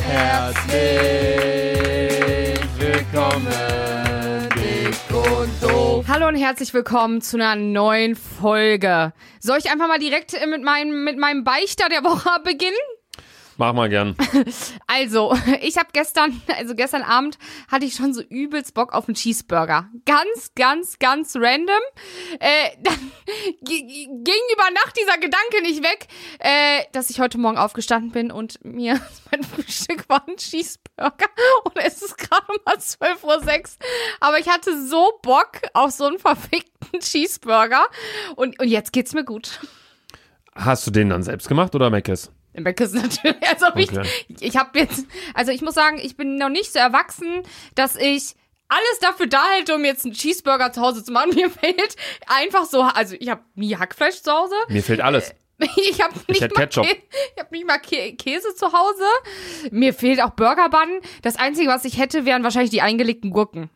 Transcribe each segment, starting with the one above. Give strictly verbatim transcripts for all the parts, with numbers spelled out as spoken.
Herzlich willkommen, dick und doof. Hallo und herzlich willkommen zu einer neuen Folge. Soll ich einfach mal direkt mit meinem, mit meinem Beichter der Woche beginnen? Mach mal gern. Also, ich habe gestern, also gestern Abend hatte ich schon so übelst Bock auf einen Cheeseburger. Ganz, ganz, ganz random. Äh, dann g- ging über Nacht dieser Gedanke nicht weg, äh, dass ich heute Morgen aufgestanden bin und mir mein Frühstück war ein Cheeseburger. Und es ist gerade mal zwölf Uhr sechs. Aber ich hatte so Bock auf so einen verfickten Cheeseburger. Und, und jetzt geht's mir gut. Hast du den dann selbst gemacht oder Mc's? Im Bäckers natürlich. Also okay. ich, ich habe jetzt, also ich muss sagen, ich bin noch nicht so erwachsen, dass ich alles dafür da hätte, um jetzt einen Cheeseburger zu Hause zu machen. Mir fehlt einfach so, also ich habe nie Hackfleisch zu Hause. Mir fehlt alles. Ich habe nicht, ich Ketchup. Kä- ich hab nicht mal Kä- Käse zu Hause. Mir fehlt auch Burgerbun. Das Einzige, was ich hätte, wären wahrscheinlich die eingelegten Gurken.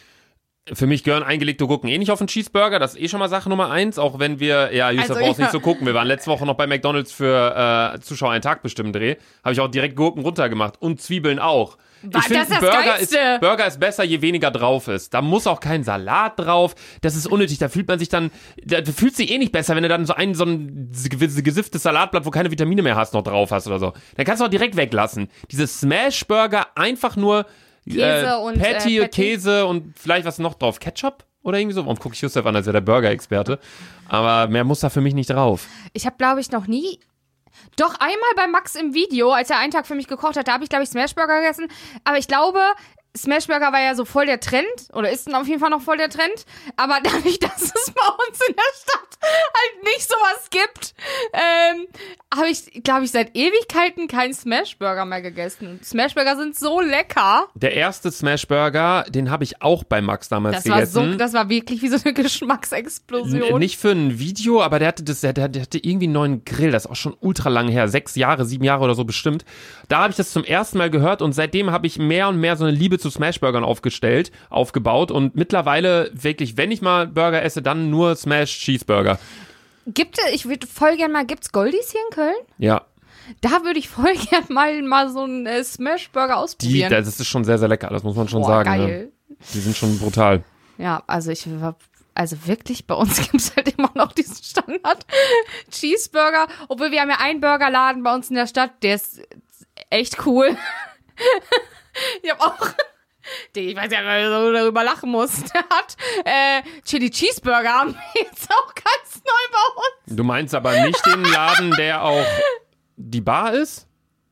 Für mich gehören eingelegte Gurken eh nicht auf einen Cheeseburger. Das ist eh schon mal Sache Nummer eins. Auch wenn wir, ja, Yusuf Also, brauchst ja. nicht so gucken. Wir waren letzte Woche noch bei McDonald's für äh, Zuschauer einen Tag bestimmt Dreh. Habe ich auch direkt Gurken runtergemacht. Und Zwiebeln auch. Was, Ich finde, das ist das Burger ist, Geilste. Burger ist besser, je weniger drauf ist. Da muss auch kein Salat drauf. Das ist unnötig. Da fühlt man sich dann, da fühlt sich eh nicht besser, wenn du dann so ein, so ein gesifftes Salatblatt, wo keine Vitamine mehr hast, noch drauf hast oder so. Dann kannst du auch direkt weglassen. Diese Smash-Burger einfach nur Käse äh, und, Patty, äh, Patty. Käse und vielleicht was noch drauf. Ketchup? Oder irgendwie so. Warum gucke ich Yusuf an, als wäre der Burger-Experte? Aber mehr muss da für mich nicht drauf. Ich habe, glaube ich, noch nie... Doch, einmal bei Max im Video, als er einen Tag für mich gekocht hat, da habe ich, glaube ich, Smashburger gegessen. Aber ich glaube, Smashburger war ja so voll der Trend. Oder ist dann auf jeden Fall noch voll der Trend. Aber dadurch, dass es bei uns in der Stadt halt nicht sowas gibt, ähm, habe ich, glaube ich, seit Ewigkeiten keinen Smashburger mehr gegessen. Und Smashburger sind so lecker. Der erste Smashburger, den habe ich auch bei Max damals Das war, gegessen. so, das war wirklich wie so eine Geschmacksexplosion. N- nicht für ein Video, aber der hatte das, der, der hatte irgendwie einen neuen Grill, das ist auch schon ultra lang her, sechs Jahre, sieben Jahre oder so bestimmt. Da habe ich das zum ersten Mal gehört und seitdem habe ich mehr und mehr so eine Liebe zu Smashburgern aufgestellt, aufgebaut und mittlerweile wirklich, wenn ich mal Burger esse, dann nur Smash Cheeseburger. Gibt es, ich würde voll gern mal, gibt's Goldies hier in Köln? Ja, Da würde ich voll gern mal, mal so einen äh, Smashburger die, ausprobieren. das ist schon sehr, sehr lecker, das muss man schon Boah, sagen. geil. Ne? Die sind schon brutal. Ja, also ich war, also wirklich, bei uns gibt's halt immer noch diesen Standard Cheeseburger. Obwohl wir haben ja einen Burgerladen bei uns in der Stadt, der ist echt cool. Ich hab auch, ich weiß ja, wer so darüber lachen muss, der hat äh, Chili Cheeseburger haben wir jetzt auch ganz neu bei uns. Du meinst aber nicht den Laden, der auch die Bar ist?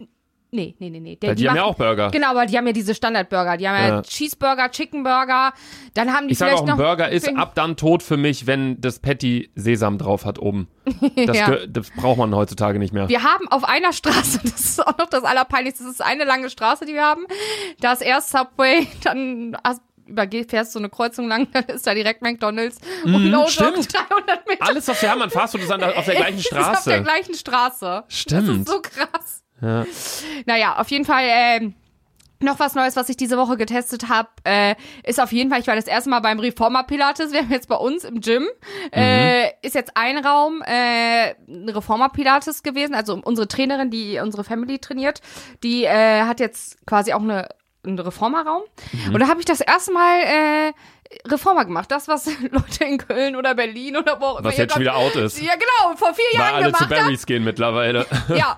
Nee, nee, nee, nee. Der, Weil die, haben ja machen- auch Burger. Genau, aber die haben ja diese Standardburger. Die haben ja, Ja. Cheeseburger, Chickenburger. Dann haben die Ich sage vielleicht auch, ein noch... Burger ist ab dann tot für mich, wenn das Patty Sesam drauf hat oben. Das, Ja. ge- das braucht man heutzutage nicht mehr. Wir haben auf einer Straße, das ist auch noch das Allerpeinlichste, das ist eine lange Straße, die wir haben. Da ist erst Subway, dann hast- übergeh- fährst so eine Kreuzung lang, dann ist da direkt McDonald's und No Dog stimmt. dreihundert Meter. Alles, was wir haben an Fastfood, ist an der, auf der gleichen Ist auf der Straße. gleichen Straße. Stimmt. Das ist so krass. Ja. Naja, auf jeden Fall, ähm, noch was Neues, was ich diese Woche getestet habe, äh, ist auf jeden Fall, ich war das erste Mal beim Reformer Pilates, wir haben jetzt bei uns im Gym, äh, ist jetzt ein Raum, äh, ein Reformer Pilates gewesen, also unsere Trainerin, die unsere Family trainiert, die äh, hat jetzt quasi auch eine, einen Reformer-Raum. Und da habe ich das erste Mal äh, Reformer gemacht, das, was Leute in Köln oder Berlin oder wo auch immer Was jetzt schon wieder out ist. Ja, genau, vor vier Weil Jahren alle zu gemacht haben. Barry's gehen mittlerweile. Ja.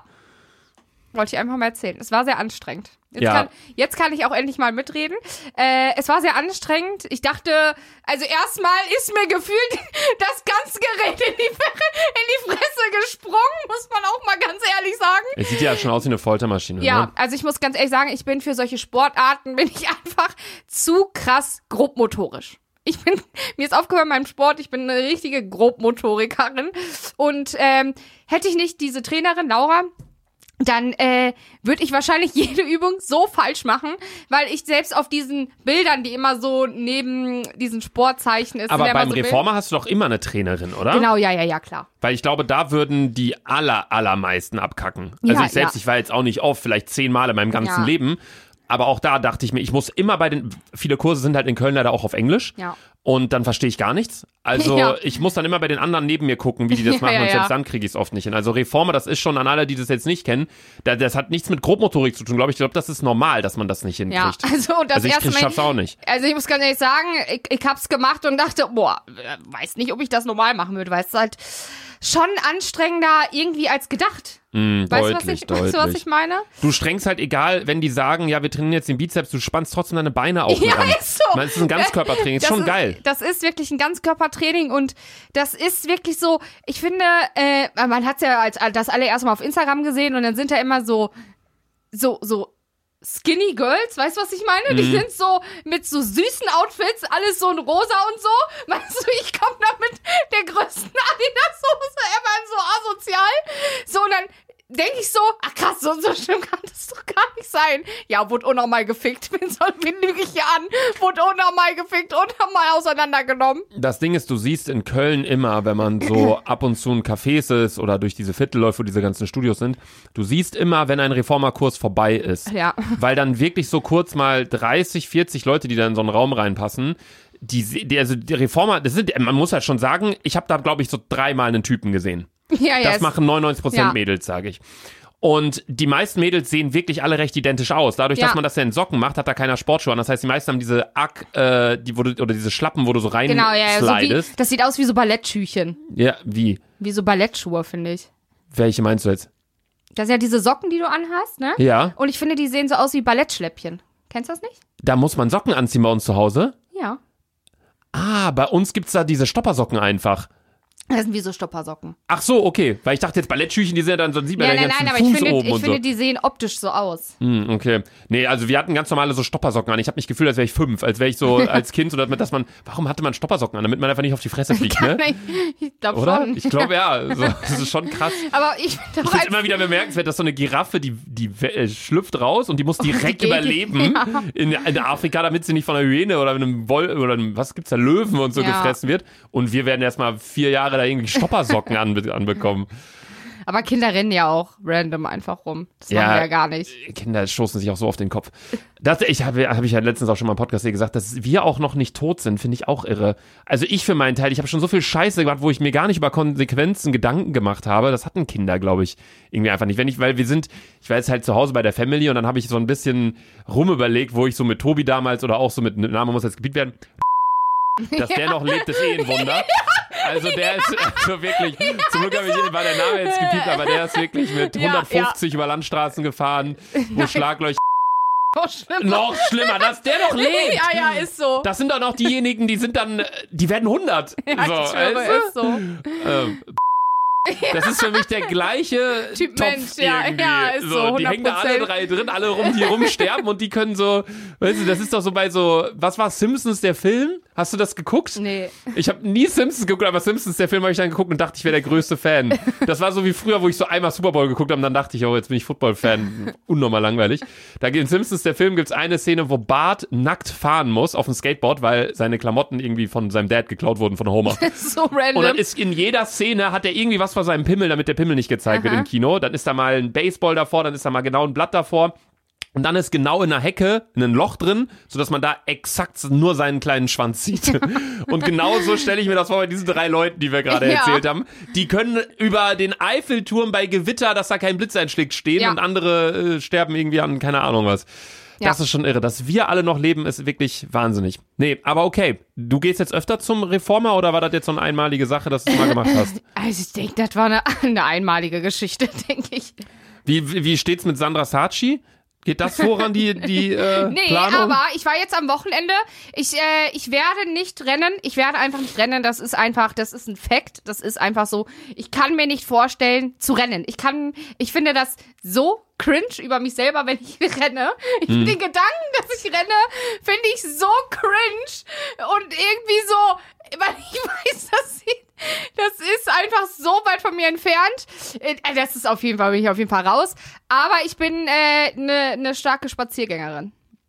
Wollte ich einfach mal erzählen. Es war sehr anstrengend. Jetzt, Ja. kann, jetzt kann ich auch endlich mal mitreden. Äh, es war sehr anstrengend. Ich dachte, also erstmal ist mir gefühlt das ganze Gerät in die, in die Fresse gesprungen, muss man auch mal ganz ehrlich sagen. Es sieht ja schon aus wie eine Foltermaschine. Ja, Ne? also ich muss ganz ehrlich sagen, ich bin für solche Sportarten, bin ich einfach zu krass grobmotorisch. Ich bin, mir ist aufgehört in meinem Sport, ich bin eine richtige Grobmotorikerin. Und ähm, hätte ich nicht diese Trainerin, Laura, dann äh, würde ich wahrscheinlich jede Übung so falsch machen, weil ich selbst auf diesen Bildern, die immer so neben diesen Sportzeichen ist. Aber sind ja beim immer so Reformer hast du doch immer eine Trainerin, oder? Bilder. Genau, ja, ja, ja, klar. Weil ich glaube, da würden die aller, allermeisten abkacken. Ja, Also ich selbst, ja. ich war jetzt auch nicht oft, vielleicht zehnmal in meinem ganzen Ja. Leben. Aber auch da dachte ich mir, ich muss immer bei den, viele Kurse sind halt in Köln leider auch auf Englisch. Ja. Und dann verstehe ich gar nichts. Also Ja. ich muss dann immer bei den anderen neben mir gucken, wie die das Ja, machen. ja, und selbst ja. dann kriege ich es oft nicht hin. Also Reformer, das ist schon an alle, die das jetzt nicht kennen, da, das hat nichts mit Grobmotorik zu tun, glaube ich. Ich glaube, das ist normal, dass man das nicht Ja, hinkriegt. also das Also ich erste krieg- Mal, schaff's auch nicht. Also ich muss ganz ehrlich sagen, ich, ich hab's gemacht und dachte, boah, weiß nicht, ob ich das normal machen würde, weil es ist halt schon anstrengender irgendwie als gedacht. Mm, Weißt, deutlich, du, was ich, deutlich. weißt du, was ich meine? Du strengst halt egal, wenn die sagen, ja, wir trainieren jetzt den Bizeps, du spannst trotzdem deine Beine auf und Ja, an. ist so. Man, es ist ein Ganzkörpertraining, ist Das schon ist, geil. Das ist wirklich ein Ganzkörpertraining und das ist wirklich so, ich finde, äh, man hat's ja als das allererste Mal auf Instagram gesehen und dann sind da immer so, so, so Skinny Girls, weißt du, was ich meine? Die Mhm. sind so mit so süßen Outfits, alles so in rosa und so. Weißt du, ich komme da mit der größten Adidas-Hose ever, so asozial. So, und dann denke ich so, ach krass, so, so schlimm kann das doch gar nicht sein. Ja, wurde unnormal gefickt. Wen soll, wen lüge ich hier an? Wurde unnormal gefickt, unnormal auseinandergenommen. Das Ding ist, du siehst in Köln immer, wenn man so ab und zu in Cafés ist oder durch diese Viertel läuft, wo diese ganzen Studios sind, du siehst immer, wenn ein Reformerkurs vorbei ist. Ja. Weil dann wirklich so kurz mal dreißig, vierzig Leute, die da in so einen Raum reinpassen, die, die also die Reformer, das sind, man muss halt schon sagen, ich habe da, glaube ich, so dreimal einen Typen gesehen. Ja, ja. Das es- machen neunundneunzig Prozent Ja. Mädels, sage ich. Und die meisten Mädels sehen wirklich alle recht identisch aus. Dadurch, Ja. dass man das ja in Socken macht, hat da keiner Sportschuhe an. Das heißt, die meisten haben diese Ack, äh, die, wo du, oder diese Schlappen, wo du so rein Genau, ja, ja. So wie, slidest. das sieht aus wie so Ballettschüchen. Ja, wie? Wie so Ballettschuhe, finde ich. Welche meinst du jetzt? Das sind ja diese Socken, die du anhast, ne? Ja, Und ich finde, die sehen so aus wie Ballettschläppchen. Kennst du das nicht? da muss man Socken anziehen bei uns zu Hause. Ja. Ah, bei uns gibt's da diese Stoppersocken einfach. Das sind wie so Stoppersocken. Ach so, okay. Weil ich dachte jetzt Ballettschüchen, die sind ja dann so, sieht man Ja, ja den nein, ganzen nein, aber ich Fuß finde, oben ich und finde, so. die sehen optisch so aus. Hm, okay. Nee, also wir hatten ganz normale so Stoppersocken an. Ich habe mich gefühlt, als wäre ich fünf, als wäre ich so als Kind, oder dass man, warum hatte man Stoppersocken an? Damit man einfach nicht auf die Fresse fliegt, ne? Ich glaube Oder? schon. Ich glaube ja. So, das ist schon krass. Aber ich finde Ich auch finde es als immer wieder bemerkenswert, dass so eine Giraffe, die, die äh, schlüpft raus und die muss direkt die- überleben ja. in, in Afrika, damit sie nicht von einer Hyäne oder einem Woll oder einem, was gibt's da, Löwen und so Ja. gefressen wird. Und wir werden erstmal vier Jahre da irgendwie Stoppersocken anbe anbekommen. Aber Kinder rennen ja auch random einfach rum. Das Ja. machen wir ja gar nicht. Kinder stoßen sich auch so auf den Kopf. Das, ich habe hab ich ja letztens auch schon mal im Podcast hier gesagt, dass wir auch noch nicht tot sind, finde ich auch irre. Also ich für meinen Teil, ich habe schon so viel Scheiße gemacht, wo ich mir gar nicht über Konsequenzen Gedanken gemacht habe. Das hatten Kinder, glaube ich, irgendwie einfach nicht. Wenn ich, weil wir sind, ich war jetzt halt zu Hause bei der Family und dann habe ich so ein bisschen rumüberlegt, wo ich so mit Tobi damals oder auch so mit, Name muss jetzt Gebiet werden, dass der noch lebt, ist eh ein Wunder. Also der ist also wirklich, zum Glück habe ich, war der Name jetzt gepiept, aber der ist wirklich mit Ja, hundertfünfzig über Landstraßen gefahren, wo Schlaglöcher. Oh, schlimm. Noch schlimmer, dass der noch lebt. Ja, ja, ist so. Das sind dann auch diejenigen, die sind dann, die werden hundert. Ja, so, ich schwöre, weißt du? ist so. Ähm, Das ist für mich der gleiche Typ Topf Mensch, ja, irgendwie. ja, ist so, die hängen da alle hundert Prozent. drei drin, alle rum, die rumsterben und die können so, weißt du, das ist doch so bei so, was war Simpsons, der Film? Hast du das geguckt? Nee. Ich habe nie Simpsons geguckt, aber Simpsons, der Film, habe ich dann geguckt und dachte, ich wäre der größte Fan. Das war so wie früher, wo ich so einmal Super Bowl geguckt habe und dann dachte ich, oh, jetzt bin ich Football-Fan. Unnormal langweilig. Da in Simpsons, der Film, gibt's eine Szene, wo Bart nackt fahren muss auf dem Skateboard, weil seine Klamotten irgendwie von seinem Dad geklaut wurden, von Homer. So random. Und dann ist in jeder Szene, hat er irgendwie was vor seinem Pimmel, damit der Pimmel nicht gezeigt wird Aha. im Kino. Dann ist da mal ein Baseball davor, dann ist da mal genau ein Blatt davor. Und dann ist genau in der Hecke ein Loch drin, sodass man da exakt nur seinen kleinen Schwanz sieht. Und genau so stelle ich mir das vor bei diesen drei Leuten, die wir gerade Ja. erzählt haben. Die können über den Eiffelturm bei Gewitter, dass da kein Blitz einschlägt, stehen Ja. und andere äh, sterben irgendwie an keine Ahnung was. Das Ja. ist schon irre. Dass wir alle noch leben, ist wirklich wahnsinnig. Nee, aber okay. Du gehst jetzt öfter zum Reformer oder war das jetzt so eine einmalige Sache, dass du es mal gemacht hast? Also ich denke, das war eine, eine einmalige Geschichte, denke ich. Wie, wie wie steht's mit Sandra Saatchi? Geht das voran, die, die äh, Nee, Planung? aber ich war jetzt am Wochenende. Ich, äh, ich werde nicht rennen. Ich werde einfach nicht rennen. Das ist einfach, das ist ein Fact. Das ist einfach so. Ich kann mir nicht vorstellen, zu rennen. Ich kann, ich finde das so cringe über mich selber, wenn ich renne. Ich Hm. Den Gedanken, dass ich renne, finde ich so cringe. Und irgendwie so, weil ich weiß, dass sie, das ist einfach so weit von mir entfernt. Äh, Das ist auf jeden Fall, bin ich auf jeden Fall raus. Aber ich bin eine äh, ne, ne starke Spaziergängerin.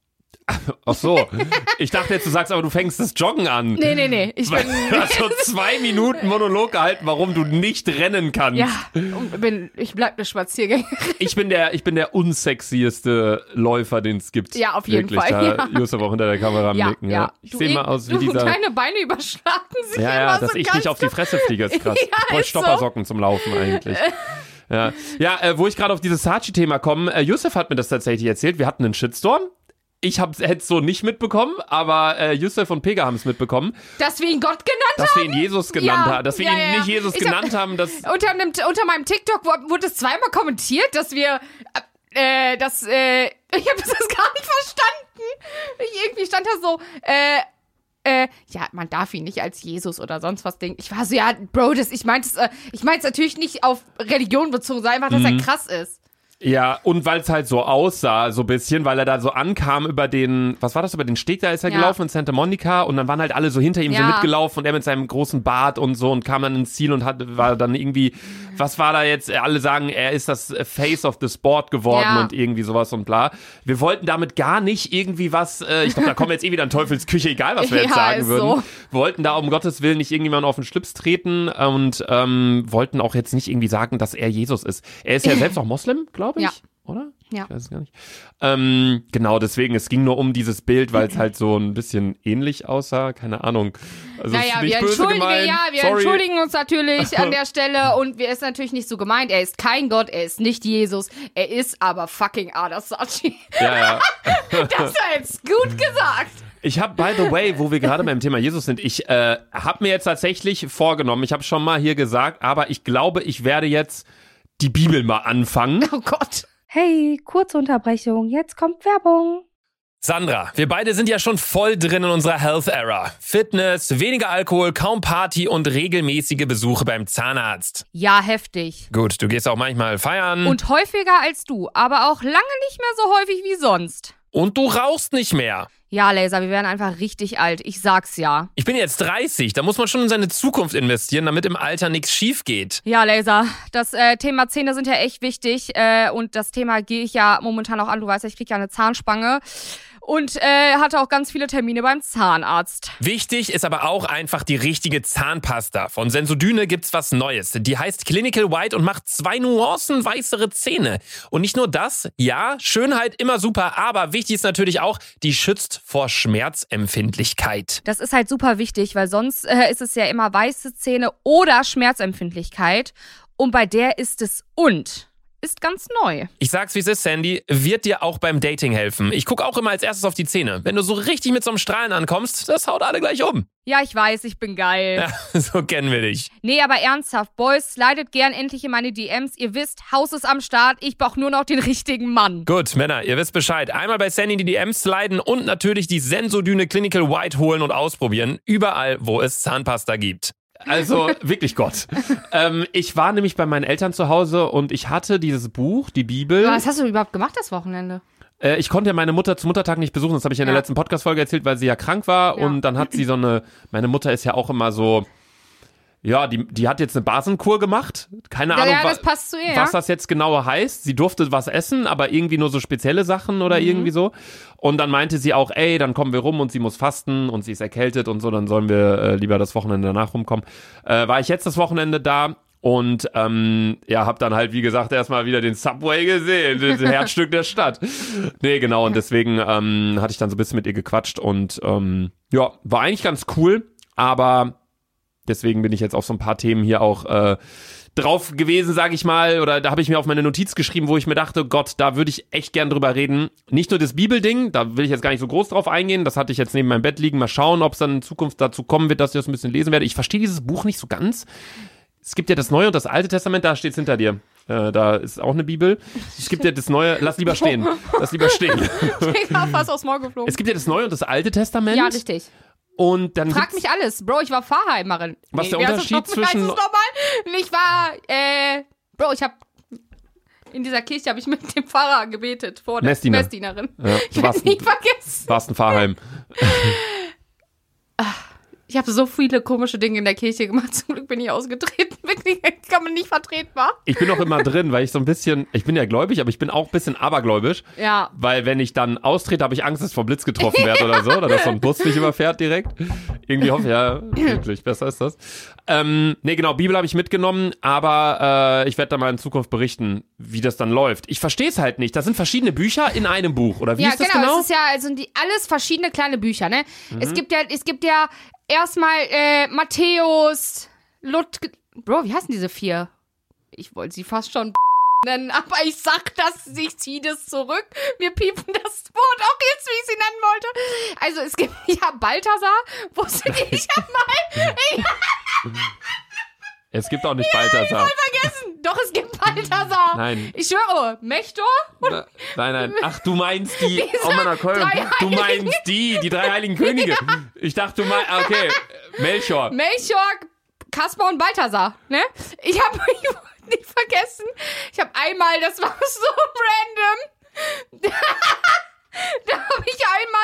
Ach so. Ich dachte jetzt, du sagst aber, du fängst das Joggen an. Nee, nee, nee. Ich bin... Du hast so zwei Minuten Monolog gehalten, warum du nicht rennen kannst. Ja, und bin, ich bleib eine Spaziergängerin. Ich bin der, ich bin der unsexieste Läufer, den es gibt. Ja, auf jeden Wirklich, Fall. Da Ja. Yusuf auch hinter der Kamera am Ja, Nicken. Ja. ja. Ich Du sehe mal eh- aus wie du, dieser... Deine Beine überschlagen sich Ja, immer ja, so dass ich ganz nicht auf die Fresse fliege, ist krass. Ja, ich bräuchte ist so. Stoppersocken zum Laufen eigentlich. Ja, ja äh, wo ich gerade auf dieses Saatchi-Thema komme, äh, Yusuf hat mir das tatsächlich erzählt, wir hatten einen Shitstorm. Ich hätte es so nicht mitbekommen, aber äh, Yusuf und Pega haben es mitbekommen. Dass wir ihn Gott genannt Dass wir ihn Jesus genannt Ja, haben. Dass wir ja, ihn ja. nicht Jesus Ich genannt hab- haben. Dass, Unter, einem, unter meinem TikTok wo- wurde es zweimal kommentiert, dass wir, äh, dass, äh, ich habe das gar nicht verstanden. Ich, irgendwie stand da so, äh, äh, ja, man darf ihn nicht als Jesus oder sonst was denken. Ich war so, ja, Bro, das, ich meinte es, äh, ich meinte es natürlich nicht auf Religion bezogen, sondern einfach, dass Mhm. er krass ist. ja, und weil es halt so aussah, so ein bisschen, weil er da so ankam über den, was war das, über den Steg, da ist er Ja. gelaufen in Santa Monica und dann waren halt alle so hinter ihm so Ja. mitgelaufen und er mit seinem großen Bart und so und kam dann ins Ziel und hat, war dann irgendwie, was war da jetzt, alle sagen, er ist das Face of the Sport geworden Ja. und irgendwie sowas und bla. Wir wollten damit gar nicht irgendwie was, äh, ich glaube, da kommen wir jetzt eh wieder in Teufelsküche, egal was wir jetzt Ja, sagen ist würden. so. Wir wollten da um Gottes Willen nicht irgendjemanden auf den Schlips treten und ähm, wollten auch jetzt nicht irgendwie sagen, dass er Jesus ist. Er ist ja selbst auch Moslem, glaube ich. Ja. Oder? Ja. Ich weiß es gar nicht. Ähm, genau, deswegen, es ging nur um dieses Bild, weil es halt so ein bisschen ähnlich aussah. Keine Ahnung. Also es Naja, ist nicht wir, böse entschuldigen, gemeint. ja, wir Sorry. entschuldigen uns natürlich an der Stelle und wir ist natürlich nicht so gemeint. Er ist kein Gott, er ist nicht Jesus, er ist aber fucking Ada Saatchi. Ja, ja. Das war jetzt gut gesagt. Ich habe, by the way, wo wir gerade beim Thema Jesus sind, ich äh, habe mir jetzt tatsächlich vorgenommen, ich habe schon mal hier gesagt, aber ich glaube, ich werde jetzt die Bibel mal anfangen. Oh Gott. Hey, kurze Unterbrechung, jetzt kommt Werbung. Sandra, wir beide sind ja schon voll drin in unserer Health Era. Fitness, weniger Alkohol, kaum Party und regelmäßige Besuche beim Zahnarzt. Ja, heftig. Gut, du gehst auch manchmal feiern. Und häufiger als du, aber auch lange nicht mehr so häufig wie sonst. Und du rauchst nicht mehr. Ja, Laser, wir werden einfach richtig alt. Ich sag's ja. Ich bin jetzt dreißig, da muss man schon in seine Zukunft investieren, damit im Alter nichts schief geht. Ja, Laser, das äh, Thema Zähne sind ja echt wichtig. Äh, und das Thema gehe ich ja momentan auch an. Du weißt ja, ich krieg ja eine Zahnspange. Und äh, hatte auch ganz viele Termine beim Zahnarzt. Wichtig ist aber auch einfach die richtige Zahnpasta. Von Sensodyne gibt's was Neues. Die heißt Clinical White und macht zwei Nuancen weißere Zähne. Und nicht nur das, ja, Schönheit immer super, aber wichtig ist natürlich auch, die schützt vor Schmerzempfindlichkeit. Das ist halt super wichtig, weil sonst äh, ist es ja immer weiße Zähne oder Schmerzempfindlichkeit. Und bei der ist es und. Ist ganz neu. Ich sag's wie es ist, Sandy, wird dir auch beim Dating helfen. Ich guck auch immer als erstes auf die Zähne. Wenn du so richtig mit so einem Strahlen ankommst, das haut alle gleich um. Ja, ich weiß, ich bin geil. Ja, so kennen wir dich. Nee, aber ernsthaft, Boys, slidet gern endlich in meine D Ms. Ihr wisst, Haus ist am Start. Ich brauch nur noch den richtigen Mann. Gut, Männer, ihr wisst Bescheid. Einmal bei Sandy die D Ms sliden und natürlich die Sensodyne Clinical White holen und ausprobieren. Überall, wo es Zahnpasta gibt. Also wirklich Gott. ähm, ich war nämlich bei meinen Eltern zu Hause und ich hatte dieses Buch, die Bibel. Was hast du überhaupt gemacht das Wochenende? Äh, ich konnte ja meine Mutter zum Muttertag nicht besuchen, das habe ich in der Ja. letzten Podcast-Folge erzählt, weil sie ja krank war Ja. und dann hat sie so eine, meine Mutter ist ja auch immer so, ja, die, die hat jetzt eine Basenkur gemacht, keine Ja, Ahnung, ja, wa- das passt zu ihr, was ja. das jetzt genau heißt. Sie durfte was essen, aber irgendwie nur so spezielle Sachen oder Mhm. irgendwie so. Und dann meinte sie auch, ey, dann kommen wir rum und sie muss fasten und sie ist erkältet und so, dann sollen wir äh, lieber das Wochenende danach rumkommen. Äh, war ich jetzt das Wochenende da und ähm, ja, hab dann halt, wie gesagt, erstmal wieder den Subway gesehen, das Herzstück der Stadt. Nee, genau, und deswegen ähm, hatte ich dann so ein bisschen mit ihr gequatscht und ähm, ja, war eigentlich ganz cool, aber deswegen bin ich jetzt auf so ein paar Themen hier auch äh, drauf gewesen, sage ich mal, oder da habe ich mir auf meine Notiz geschrieben, wo ich mir dachte, Gott, da würde ich echt gern drüber reden. Nicht nur das Bibelding, da will ich jetzt gar nicht so groß drauf eingehen, das hatte ich jetzt neben meinem Bett liegen, mal schauen, ob es dann in Zukunft dazu kommen wird, dass ich das ein bisschen lesen werde. Ich verstehe dieses Buch nicht so ganz. Es gibt ja das Neue und das Alte Testament, da steht's hinter dir. Äh, da ist auch eine Bibel. Es gibt ja das Neue, lass lieber stehen, lass lieber stehen. Ich war fast aufs Maul geflogen. Es gibt ja das Neue und das Alte Testament. Ja, richtig. Und dann Frag gibt's- mich alles. Bro, ich war Pfarrheimerin. Was der wie heißt Unterschied das noch- wie heißt zwischen- das nochmal? Ich war, äh, Bro, ich hab in dieser Kirche habe ich mit dem Pfarrer gebetet vor der Messdiener. Messdienerin. Ja, Ich du werde warst, nie vergessen. warst ein Pfarrheim. Ich habe so viele komische Dinge in der Kirche gemacht. Zum Glück bin ich ausgetreten. Wirklich, kann man nicht vertretbar. Ich bin auch immer drin, weil ich so ein bisschen, ich bin ja gläubig, aber ich bin auch ein bisschen abergläubisch. Ja. Weil wenn ich dann austrete, habe ich Angst, dass ich vom Blitz getroffen werde oder so. Oder dass so ein Bus mich überfährt direkt. Irgendwie hoffe ich, ja, wirklich, besser ist das. Ähm, nee, genau, Bibel habe ich mitgenommen, aber äh, ich werde da mal in Zukunft berichten, wie das dann läuft. Ich verstehe es halt nicht. Das sind verschiedene Bücher in einem Buch, oder wie ja, ist das genau, genau? es ist ja also die alles verschiedene kleine Bücher, ne? Mhm. Es gibt ja, es gibt ja erstmal äh, Matthäus, Lut, Bro, wie heißen diese vier? Ich wollte sie fast schon nennen, aber ich sag das, ich ziehe das zurück. Wir piepen das Wort auch jetzt, wie ich sie nennen wollte. Also es gibt ja Balthasar, wusste ich ja mal. Ich, Es gibt auch nicht ja, Balthasar. Ich voll vergessen. Doch, es gibt Balthasar. Nein. Ich schwöre, Mechtor? Na, nein, nein. Ach, du meinst die. Diese Oh meiner Keule. drei Du Heiligen. meinst die, die drei heiligen Könige. Ja. Ich dachte, du meinst. Okay. Melchior. Melchior, Kaspar und Balthasar, ne? Ich habe ich nicht vergessen. Ich habe einmal, das war so random. Da habe ich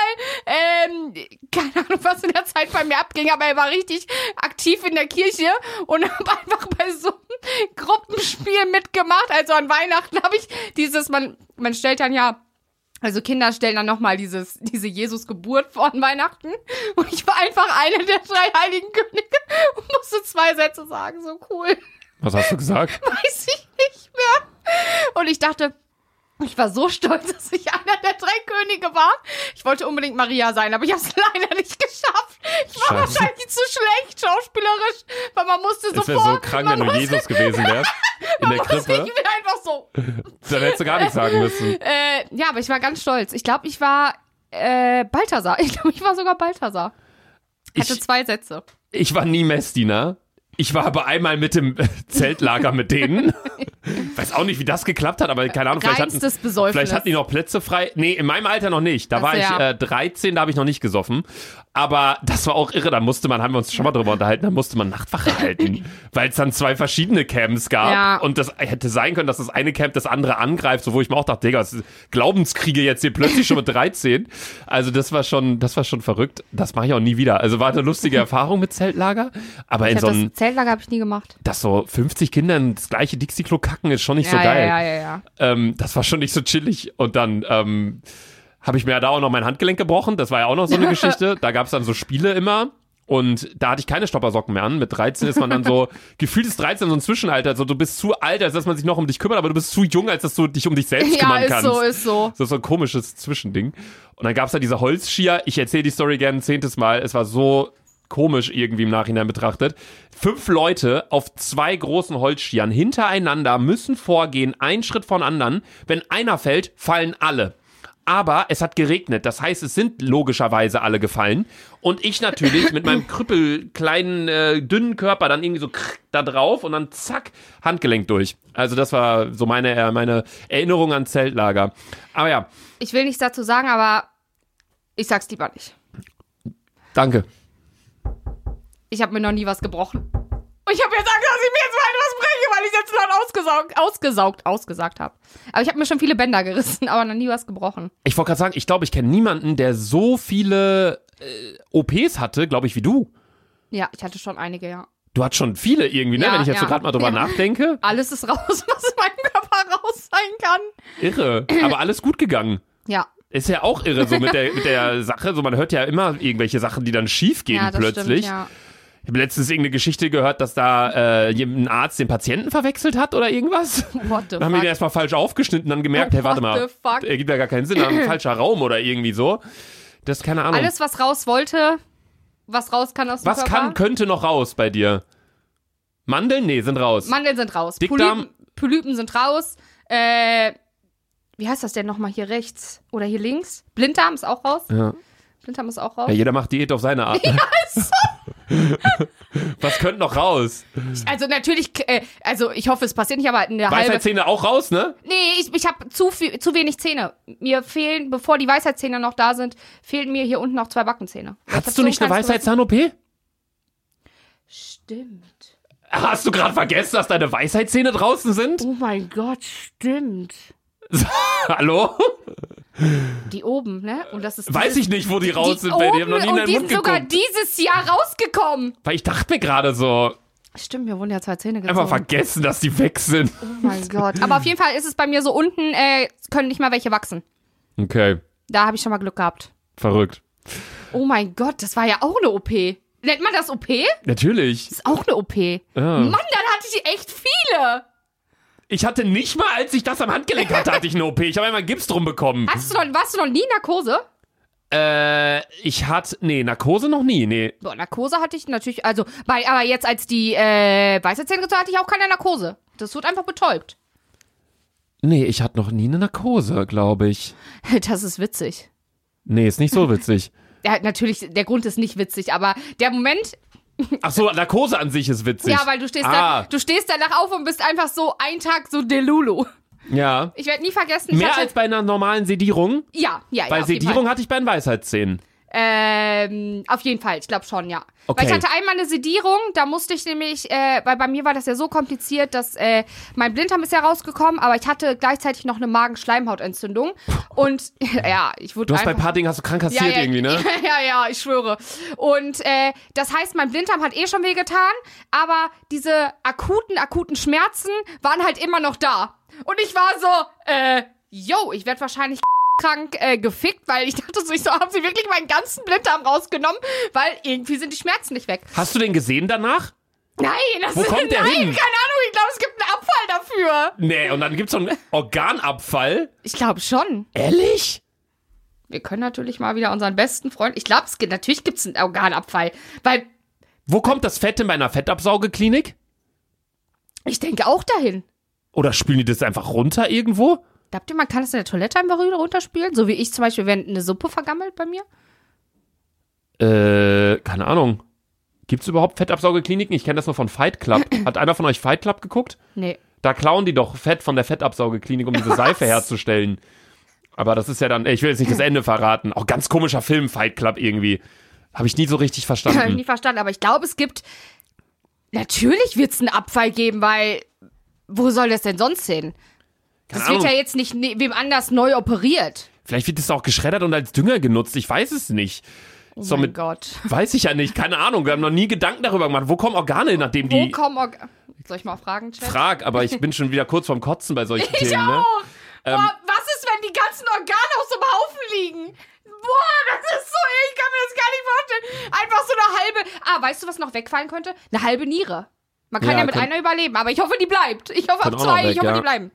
einmal, ähm, keine Ahnung, was in der Zeit bei mir abging, aber er war richtig aktiv in der Kirche und habe einfach bei so einem Gruppenspiel mitgemacht. Also an Weihnachten habe ich dieses, man, man stellt dann ja, also Kinder stellen dann nochmal dieses, diese Jesus-Geburt vor an Weihnachten. Und ich war einfach eine der drei heiligen Könige und musste zwei Sätze sagen. So cool. Was hast du gesagt? Weiß ich nicht mehr. Und ich dachte, ich war so stolz, dass ich einer der drei Könige war. Ich wollte unbedingt Maria sein, aber ich habe es leider nicht geschafft. Ich war Scheiße. wahrscheinlich zu schlecht schauspielerisch, weil man musste Es wäre sofort... so krank, man wenn du musste, Jesus gewesen wärst. In der Ich Krippe. bin einfach so... Dann hättest du gar nichts sagen müssen. Äh, ja, aber ich war ganz stolz. Ich glaube, ich war äh, Balthasar. Ich glaube, ich war sogar Balthasar. Hatte Ich, zwei Sätze. ich war nie Messdiener. Ich war aber einmal mit dem Zeltlager mit denen. Weiß auch nicht, wie das geklappt hat, aber keine Ahnung, vielleicht hatten, Reinstes Besäufnis. vielleicht hatten die noch Plätze frei. Nee, in meinem Alter noch nicht. Da Ach war so, ich ja. äh, dreizehn, da habe ich noch nicht gesoffen. Aber das war auch irre, da musste man, haben wir uns schon mal drüber unterhalten, da musste man Nachtwache halten, weil es dann zwei verschiedene Camps gab. Ja. Und das hätte sein können, dass das eine Camp das andere angreift, so wo ich mir auch dachte, Digga, was ist Glaubenskriege jetzt hier plötzlich schon mit dreizehn. Also das war schon, das war schon verrückt. Das mache ich auch nie wieder. Also war eine lustige Erfahrung mit Zeltlager, aber in Ich so hab einem das Zeltlager habe ich nie gemacht. dass so fünfzig Kinder ins gleiche Dixie-Klo kacken, ist schon nicht so ja, geil. Ja, ja, ja, ja. Ähm, das war schon nicht so chillig. Und dann ähm, habe ich mir ja da auch noch mein Handgelenk gebrochen. Das war ja auch noch so eine Geschichte. Da gab es dann so Spiele immer. Und da hatte ich keine Stoppersocken mehr an. Mit dreizehn ist man dann so, gefühlt ist dreizehn so ein Zwischenalter. Also du bist zu alt, als dass man sich noch um dich kümmert, aber du bist zu jung, als dass du dich um dich selbst Ja, kümmern ist kannst. so, ist so. Das ist so ein komisches Zwischending. Und dann gab es da diese Holzskier. Ich erzähle die Story gerne ein zehntes Mal. Es war so komisch irgendwie im Nachhinein betrachtet. Fünf Leute auf zwei großen Holzskiern hintereinander müssen vorgehen, einen Schritt von anderen. Wenn einer fällt, fallen alle. Aber es hat geregnet, das heißt, es sind logischerweise alle gefallen. Und ich natürlich mit meinem krüppel kleinen, äh, dünnen Körper dann irgendwie so krrr, da drauf und dann zack, Handgelenk durch. Also das war so meine, äh, meine Erinnerung an Zeltlager. Aber ja. Ich will nichts dazu sagen, aber ich sag's lieber nicht. Danke. Ich habe mir noch nie was gebrochen. Und ich habe jetzt Angst, dass ich mir jetzt mal etwas breche, weil ich jetzt laut ausgesaugt, ausgesaugt, ausgesagt habe. Aber ich habe mir schon viele Bänder gerissen, aber noch nie was gebrochen. Ich wollte gerade sagen, ich glaube, ich kenne niemanden, der so viele äh, O Ps hatte, glaube ich, wie du. Ja, ich hatte schon einige, ja. Du hattest schon viele irgendwie, ne? Ja, Wenn ich jetzt ja. so gerade mal drüber Ja. nachdenke. Alles ist raus, was in meinem Körper raus sein kann. Irre. Aber alles gut gegangen. Ja. Ist ja auch irre, so mit der, mit der Sache. So, man hört ja immer irgendwelche Sachen, die dann schief gehen Ja, das plötzlich. stimmt, ja. Ich habe letztens irgendeine Geschichte gehört, dass da äh, ein Arzt den Patienten verwechselt hat oder irgendwas. What the Dann haben die den fuck? erstmal falsch aufgeschnitten, dann gemerkt, Oh, hey, warte what mal, the fuck? ergibt ja gar keinen Sinn, ein falscher Raum oder irgendwie so. Das ist keine Ahnung. Alles, was raus wollte, was raus kann aus dem was Körper. kann, könnte noch raus bei dir? Mandeln? Nee, sind raus. Mandeln sind raus. Dickdarm? Polypen, Polypen sind raus. Äh, wie heißt das denn nochmal hier rechts? Oder hier links? Blinddarm ist auch raus. ja. Blinddarm ist auch raus. Ja, jeder macht Diät auf seine Art. Ja, ist so. Was könnte noch raus? Also natürlich, äh, also ich hoffe, es passiert nicht, aber eine halbe... Weisheitszähne auch raus, ne? Nee, ich, ich habe zu, viel- zu wenig Zähne. Mir fehlen, bevor die Weisheitszähne noch da sind, fehlen mir hier unten noch zwei Backenzähne. Ich hab Hattest so du nicht eine kleines Weisheitszahn-O P? Gewissen. Stimmt. Hast du gerade vergessen, dass deine Weisheitszähne draußen sind? Oh mein Gott, stimmt. Hallo? Die oben, ne? Und das ist Weiß ich nicht, wo die raus die sind, Baby. Die haben noch nie in und deinen die Mund sind sogar geguckt. dieses Jahr rausgekommen. Weil ich dachte mir gerade so, Stimmt, mir wurden ja zwei Zähne gezogen. einfach vergessen, dass die weg sind. Oh mein Gott. Aber auf jeden Fall ist es bei mir so unten, äh, können nicht mal welche wachsen. Okay, Da habe ich schon mal Glück gehabt. verrückt. Oh mein Gott, das war ja auch eine O P. Nennt man das O P? Natürlich. Das ist auch eine O P. Ja. Mann, dann hatte ich echt viele. Ich hatte nicht mal, als ich das am Handgelenk hatte, hatte ich eine O P. Ich habe einmal Gips drum bekommen. Hast du noch, warst du noch nie in Narkose? Äh, ich hatte, nee, Narkose noch nie, nee. Boah, Narkose hatte ich natürlich, also, bei, aber jetzt als die äh, weiße Zähne gezogen hatte ich auch keine Narkose. Das wird einfach betäubt. Nee, ich hatte noch nie eine Narkose, glaube ich. Das ist witzig. Nee, ist nicht so witzig. Ja, natürlich, der Grund ist nicht witzig, aber der Moment, Ach so, Narkose an sich ist witzig. ja, weil du stehst, ah, da, du stehst danach auf und bist einfach so einen Tag so Delulu. ja. Ich werde nie vergessen, ich Mehr hatte, als bei einer normalen Sedierung. ja, ja, ja, Bei auf jeden Sedierung Fall. hatte ich bei den Weisheitszähnen. Ähm, auf jeden Fall, ich glaube schon, ja. Okay. Weil ich hatte einmal eine Sedierung, da musste ich nämlich, äh, weil bei mir war das ja so kompliziert, dass äh, mein Blinddarm ist ja rausgekommen, aber ich hatte gleichzeitig noch eine Magenschleimhautentzündung und ja, ich wurde Du hast bei einfach... ein paar Dingen hast du krank kassiert ja, ja, irgendwie, ne? Ja, ja, ja, ich schwöre. Und äh, das heißt, mein Blinddarm hat eh schon wehgetan, aber diese akuten, akuten Schmerzen waren halt immer noch da. Und ich war so, äh, yo, ich werde wahrscheinlich krank äh, gefickt, weil ich dachte so, ich so, haben sie wirklich meinen ganzen Blinddarm rausgenommen, weil irgendwie sind die Schmerzen nicht weg. Hast du den gesehen danach? Nein, das Wo ist, kommt der nein, hin? keine Ahnung, ich glaube, es gibt einen Abfall dafür. Nee, und dann gibt's so einen Organabfall. Ich glaube schon. Ehrlich? Wir können natürlich mal wieder unseren besten Freund, ich glaube, es gibt, natürlich gibt es einen Organabfall, weil Wo kommt das Fett in meiner Fettabsaugeklinik? ich denke auch dahin. Oder spülen die das einfach runter irgendwo? Glaubt ihr, man kann das in der Toilette einfach runterspülen? So wie ich zum Beispiel, wenn eine Suppe vergammelt bei mir? Äh, keine Ahnung. Gibt's überhaupt Fettabsaugekliniken? Ich kenne das nur von Fight Club. Hat einer von euch Fight Club geguckt? Nee. Da klauen die doch Fett von der Fettabsaugeklinik, um diese Seife herzustellen. Aber das ist ja dann, ich will jetzt nicht das Ende verraten. Auch ganz komischer Film, Fight Club irgendwie. Habe ich nie so richtig Habe ich verstanden. nie verstanden, aber ich glaube, es gibt, natürlich wird es einen Abfall geben, weil, wo soll das denn sonst hin? Keine Das wird Ahnung. ja jetzt nicht ne, wem anders neu operiert. Vielleicht wird es auch geschreddert und als Dünger genutzt. Ich weiß es nicht. Oh So mein mit- Gott. Weiß ich ja nicht. Keine Ahnung. Wir haben noch nie Gedanken darüber gemacht. Wo kommen Organe, nachdem Wo die... kommen Org Soll ich mal fragen, Chat? Frag, aber ich bin schon wieder kurz vorm Kotzen bei solchen Ich Themen. Ne? auch. Ähm, Boah, was ist, wenn die ganzen Organe auf so einem Haufen liegen? Boah, das ist so, ich kann mir das gar nicht vorstellen. Einfach so eine halbe, ah, weißt du, was noch wegfallen könnte? Eine halbe Niere. Man kann ja, Ja, mit kann- einer überleben, aber ich hoffe, die bleibt. Ich hoffe, Kann auf auch noch zwei, ich weg, hoffe, ja. die bleiben.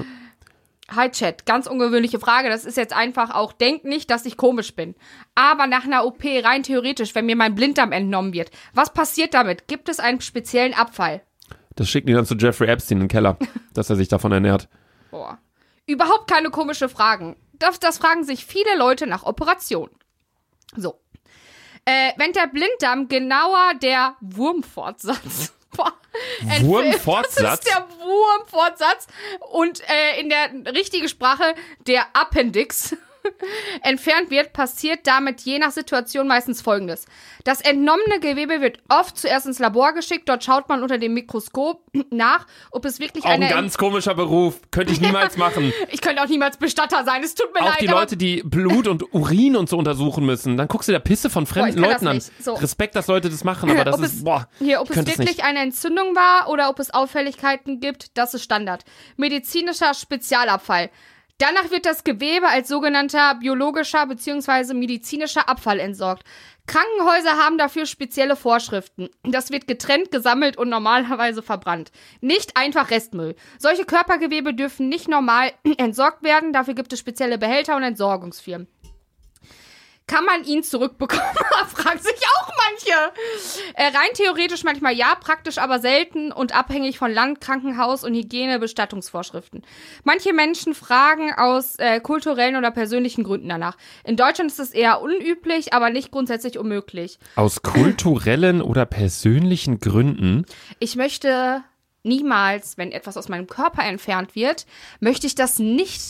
Hi Chat, ganz ungewöhnliche Frage. Das ist jetzt einfach auch, denkt nicht, dass ich komisch bin. Aber nach einer O P, rein theoretisch, wenn mir mein Blinddarm entnommen wird, was passiert damit? Gibt es einen speziellen Abfall? Das schicken die dann zu Jeffrey Epstein in den Keller, dass er sich davon ernährt. Boah. Überhaupt keine komische Fragen. Das, das fragen sich viele Leute nach Operation. So. Äh, wenn der Blinddarm genauer der Wurmfortsatz. Boah. Entf- Wurmfortsatz? Das ist der Wurmfortsatz. Und äh, in der richtigen Sprache der Appendix entfernt wird, passiert damit je nach Situation meistens Folgendes. Das entnommene Gewebe wird oft zuerst ins Labor geschickt. Dort schaut man unter dem Mikroskop nach, ob es wirklich Auch ein eine... ganz komischer Beruf. Könnte ich niemals machen. Ich könnte auch niemals Bestatter sein, es tut mir Auch leid. die aber Leute, die Blut und Urin und so untersuchen müssen. Dann guckst du der Pisse von fremden Boah, ich Leuten kann an. das nicht. So. Respekt, dass Leute das machen, aber das ob ist, es, boah, hier, ob ich es könnte es wirklich nicht. eine Entzündung war oder ob es Auffälligkeiten gibt, das ist Standard. Medizinischer Spezialabfall. Danach wird das Gewebe als sogenannter biologischer bzw. medizinischer Abfall entsorgt. Krankenhäuser haben dafür spezielle Vorschriften. Das wird getrennt, gesammelt und normalerweise verbrannt. Nicht einfach Restmüll. Solche Körpergewebe dürfen nicht normal entsorgt werden. Dafür gibt es spezielle Behälter und Entsorgungsfirmen. Kann man ihn zurückbekommen? Fragen sich auch manche. Äh, rein theoretisch manchmal ja, praktisch aber selten und abhängig von Land, Krankenhaus und Hygiene-Bestattungsvorschriften. Manche Menschen fragen aus äh, kulturellen oder persönlichen Gründen danach. In Deutschland ist es eher unüblich, aber nicht grundsätzlich unmöglich. Aus kulturellen oder persönlichen Gründen. Ich möchte niemals, wenn etwas aus meinem Körper entfernt wird, möchte ich das nicht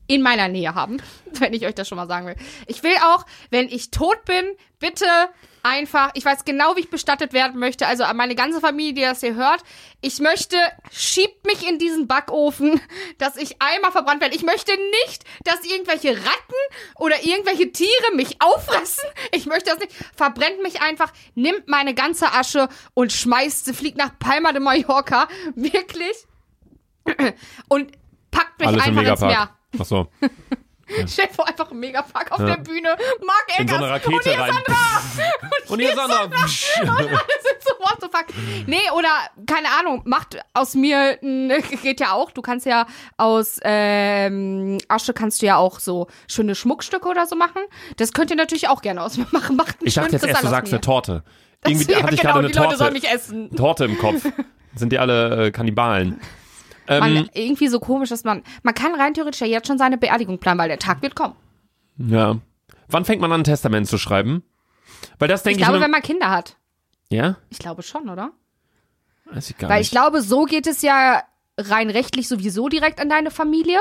in meiner Nähe haben, wenn ich euch das schon mal sagen will. Ich will auch, wenn ich tot bin, bitte einfach, ich weiß genau, wie ich bestattet werden möchte, also an meine ganze Familie, die das hier hört, ich möchte, schiebt mich in diesen Backofen, dass ich einmal verbrannt werde. Ich möchte nicht, dass irgendwelche Ratten oder irgendwelche Tiere mich auffressen. Ich möchte das nicht. Verbrennt mich einfach, nimmt meine ganze Asche und schmeißt sie, fliegt nach Palma de Mallorca, wirklich, und packt mich Alles im einfach ins Megapark. Meer. Ach so. Stell dir vor, einfach ein Megapark auf Ja. der Bühne. Mark In so Eggers eine Rakete und hier rein. Sandra. Und hier Sandra. Und alle sind so, what the fuck. Nee, oder, keine Ahnung, macht aus mir, n- geht ja auch, du kannst ja aus ähm, Asche kannst du ja auch so schöne Schmuckstücke oder so machen. Das könnt ihr natürlich auch gerne aus mir machen. Macht einen Ich dachte schönen jetzt erst, du Kristall aus sagst mir. eine Torte. Das- Irgendwie ja, hatte ich genau, gerade eine die Leute sollen Torte, mich essen. Torte im Kopf. Sind die alle äh, Kannibalen? Ähm, Man, irgendwie so komisch, dass man, man kann rein theoretisch ja jetzt schon seine Beerdigung planen, weil der Tag wird kommen. ja. Wann fängt man an, ein Testament zu schreiben? Weil das Ich denke ich, glaube, mir, wenn man Kinder hat. ja? Ich glaube schon, oder? Weiß ich gar Weil nicht. ich glaube, so geht es ja rein rechtlich sowieso direkt an deine Familie.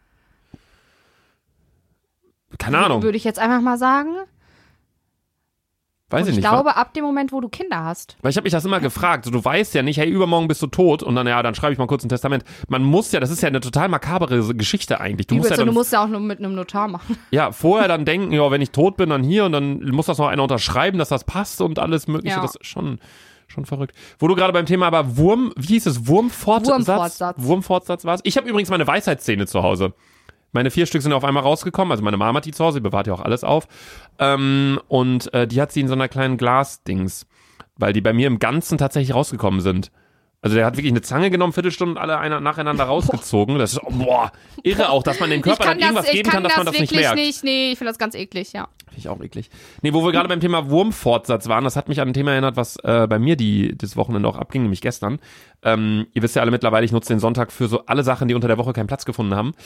Keine Ahnung. Würde ich jetzt einfach mal sagen. Weiß Und ich ich nicht. glaube, ab dem Moment, wo du Kinder hast. Weil ich habe mich das immer gefragt. So, du weißt ja nicht, hey, übermorgen bist du tot und dann, ja, dann schreibe ich mal kurz ein Testament. Man muss ja, das ist ja eine total makabere Geschichte eigentlich. Du musst ja Übelst, und dann, du musst ja auch nur mit einem Notar machen. ja, vorher dann denken, ja, wenn ich tot bin, dann hier und dann muss das noch einer unterschreiben, dass das passt und alles mögliche. Ja. Das ist schon, schon verrückt. Wo du gerade beim Thema aber Wurm, wie hieß es, Wurmfortsatz? Wurmfortsatz. Wurmfortsatz war es. Ich habe übrigens meine Weisheitszähne zu Hause. Meine vier Stück sind auf einmal rausgekommen, also meine Mama hat die zu Hause, die bewahrt ja auch alles auf. Ähm, und äh, die hat sie in so einer kleinen Glasdings, weil die bei mir im Ganzen tatsächlich rausgekommen sind. Also der hat wirklich eine Zange genommen, Viertelstunde alle einer, nacheinander rausgezogen. Das ist, oh, boah, irre auch, dass man dem Körper dann irgendwas ich geben kann, dass man das nicht wirklich merkt. nicht. Nee, ich finde das ganz eklig, ja. Finde ich auch eklig. Nee, wo wir gerade beim Thema Wurmfortsatz waren, das hat mich an ein Thema erinnert, was äh, bei mir die das Wochenende auch abging, nämlich gestern. Ähm, ihr wisst ja alle mittlerweile, ich nutze den Sonntag für so alle Sachen, die unter der Woche keinen Platz gefunden haben.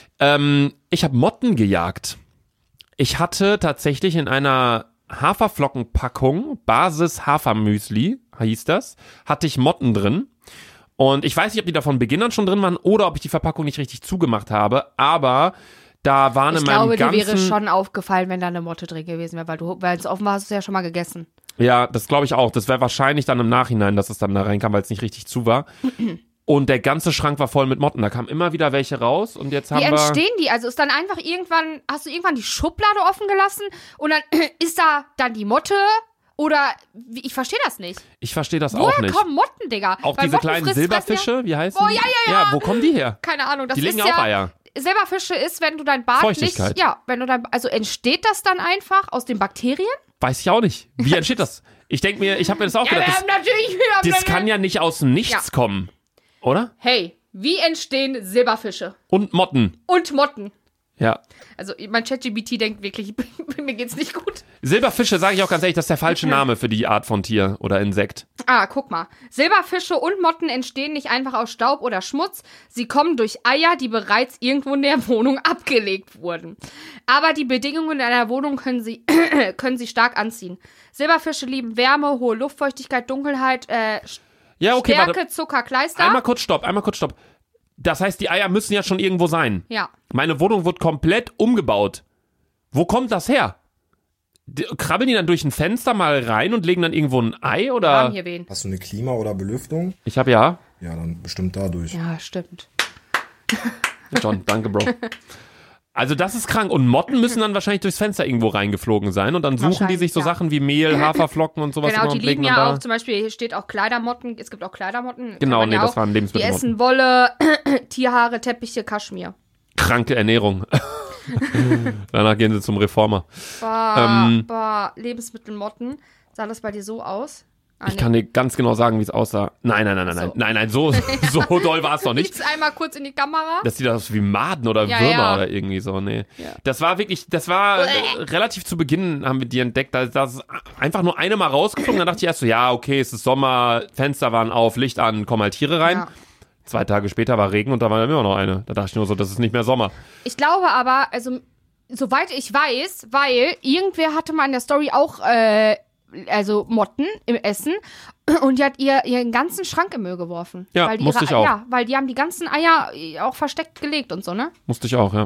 Ähm, ich habe Motten gejagt. Ich hatte tatsächlich in einer Haferflockenpackung, Basis Hafermüsli, hieß das, hatte ich Motten drin. Und ich weiß nicht, ob die da von Beginn an schon drin waren oder ob ich die Verpackung nicht richtig zugemacht habe, aber da waren Ich in meinem glaube, dir ganzen... wäre schon aufgefallen, wenn da eine Motte drin gewesen wäre, weil du, weil es offenbar hast du es ja schon mal gegessen. Ja, das glaube ich auch. Das wäre wahrscheinlich dann im Nachhinein, dass es dann da reinkam, weil es nicht richtig zu war. Und der ganze Schrank war voll mit Motten. Da kamen immer wieder welche raus und jetzt haben Wie wir... entstehen die? Also ist dann einfach irgendwann, hast du irgendwann die Schublade offen gelassen und dann ist da dann die Motte oder, wie, ich verstehe das nicht. Ich verstehe das Woher auch nicht. kommen Motten, Digga? Auch Weil diese Motten kleinen frisst- fressen Silberfische, wie heißen Oh, die? ja, ja, Ja, wo kommen die her? Ja, keine Ahnung, das Die legen ist ja ja... auch Eier. Silberfische ist, wenn du dein Bad Feuchtigkeit. nicht... Ja, wenn du dein... Also entsteht das dann einfach aus den Bakterien? Weiß ich auch nicht. Wie entsteht das? Ich denke mir, ich habe mir das auch Ja, wir gedacht, haben natürlich... Wir haben das, das kann ja nicht aus dem Nichts Ja. kommen, oder? Hey, wie entstehen Silberfische? Und Motten. Und Motten. Ja. Also mein ChatGPT denkt wirklich, mir geht's nicht gut. Silberfische, sage ich auch ganz ehrlich, das ist der falsche Name für die Art von Tier oder Insekt. Ah, guck mal. Silberfische und Motten entstehen nicht einfach aus Staub oder Schmutz. Sie kommen durch Eier, die bereits irgendwo in der Wohnung abgelegt wurden. Aber die Bedingungen in einer Wohnung können sie, können sie stark anziehen. Silberfische lieben Wärme, hohe Luftfeuchtigkeit, Dunkelheit, äh, Ja, okay, Stärke, warte. Zucker, Kleister. Einmal kurz Stopp, einmal kurz Stopp. Das heißt, die Eier müssen ja schon irgendwo sein. Ja. Meine Wohnung wird komplett umgebaut. Wo kommt das her? Die, krabbeln die dann durch ein Fenster mal rein und legen dann irgendwo ein Ei Wir oder? haben hier wen. Hast du eine Klima- oder Belüftung? Ich habe ja. Ja, dann bestimmt dadurch. Ja, stimmt. John, danke, Bro. Also das ist krank. Und Motten müssen dann wahrscheinlich durchs Fenster irgendwo reingeflogen sein. Und dann suchen die Wahrscheinlich, sich so ja. Sachen wie Mehl, Haferflocken und sowas Genau, immer die und legen lieben dann ja da. auch, zum Beispiel, hier steht auch Kleidermotten, es gibt auch Kleidermotten. Genau, kann man nee, ja das auch. waren Die Lebensmittelmotten. essen Wolle, Tierhaare, Teppiche, Kaschmir. Kranke Ernährung. Danach gehen sie zum Reformer. Boah, Ähm. boah, Lebensmittelmotten. Sah das bei dir so aus? Ah, Ich kann dir ganz genau sagen, wie es aussah. Nein, nein, nein, nein, nein. So. Nein, nein, so, so doll war es noch nicht. Gibt's einmal kurz in die Kamera? Das sieht aus wie Maden oder Ja, Würmer ja. oder irgendwie so, nee. Ja. Das war wirklich, das war äh, relativ zu Beginn haben wir die entdeckt. Da, da ist einfach nur eine mal rausgeflogen. Dann dachte ich erst so, ja, okay, es ist Sommer, Fenster waren auf, Licht an, kommen halt Tiere rein. Ja. Zwei Tage später war Regen und da war immer noch eine. Da dachte ich nur so, das ist nicht mehr Sommer. Ich glaube aber, also, soweit ich weiß, weil irgendwer hatte mal in der Story auch, äh, also Motten im Essen und die hat ihr ihren ganzen Schrank im Müll geworfen. Ja, weil die musste ihre, ich auch. Ja, weil die haben die ganzen Eier auch versteckt gelegt und so, ne? Musste ich auch, ja.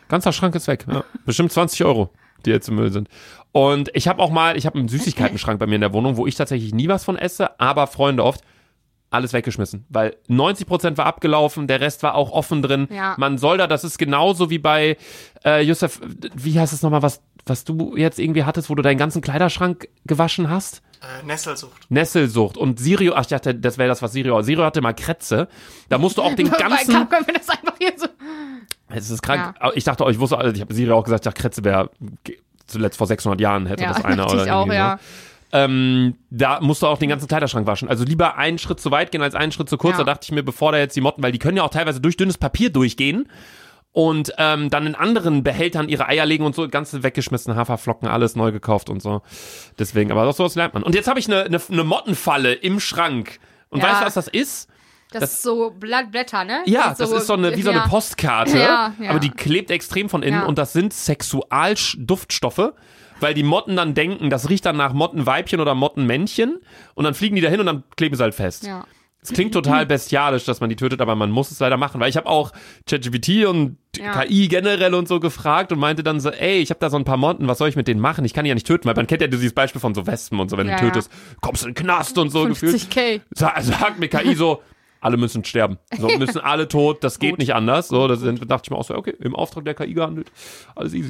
Ganzer Schrank ist weg. Ja. Bestimmt zwanzig Euro, die jetzt im Müll sind. Und ich habe auch mal, ich habe einen Süßigkeitenschrank bei mir in der Wohnung, wo ich tatsächlich nie was von esse, aber Freunde oft alles weggeschmissen, weil neunzig Prozent war abgelaufen, der Rest war auch offen drin. Ja. Man soll da, das ist genauso wie bei äh, Josef, wie heißt es nochmal, was, was du jetzt irgendwie hattest, wo du deinen ganzen Kleiderschrank gewaschen hast? Äh, Nesselsucht. Nesselsucht. Und Sirio, ach ich dachte, das wäre das, was Sirio, Sirio hatte mal Krätze. Da musst du auch den ganzen... Bei Kampf, wenn das einfach hier so... Es ist krank. Ja. Ich dachte, oh, ich wusste, also ich habe Sirio auch gesagt, ich dachte, Krätze wäre zuletzt vor sechshundert Jahren hätte ja, das einer oder ich auch, ja. so. Ähm, da musst du auch den ganzen Kleiderschrank waschen. Also lieber einen Schritt zu weit gehen als einen Schritt zu kurz. Ja. Da dachte ich mir, bevor da jetzt die Motten, weil die können ja auch teilweise durch dünnes Papier durchgehen und ähm, dann in anderen Behältern ihre Eier legen und so, ganze weggeschmissene Haferflocken, alles neu gekauft und so. Deswegen, aber das sowas lernt man. Und jetzt habe ich eine, eine, eine Mottenfalle im Schrank. Und Ja. weißt du, was das ist? Das, Das- ist so Blatt, Blätter, ne? Ja, das ist so eine, wie so eine ja. Postkarte, Ja, ja. aber die klebt extrem von innen Ja. und das sind Sexualduftstoffe, weil die Motten dann denken, das riecht dann nach Mottenweibchen oder Mottenmännchen und dann fliegen die dahin und dann kleben sie halt fest. Ja. Es klingt total bestialisch, dass man die tötet, aber man muss es leider machen, weil ich habe auch ChatGPT und Ja. K I generell und so gefragt und meinte dann so, ey, ich habe da so ein paar Motten, was soll ich mit denen machen? Ich kann die ja nicht töten, weil man kennt ja dieses Beispiel von so Wespen und so, wenn Ja, du tötest, kommst du in den Knast und so gefühlt. fünfzig K. Sa- sagt mir K I so, alle müssen sterben. So, müssen alle tot, das geht Gut. nicht anders. So, da dachte ich mir auch so, okay, im Auftrag der K I gehandelt. Alles easy.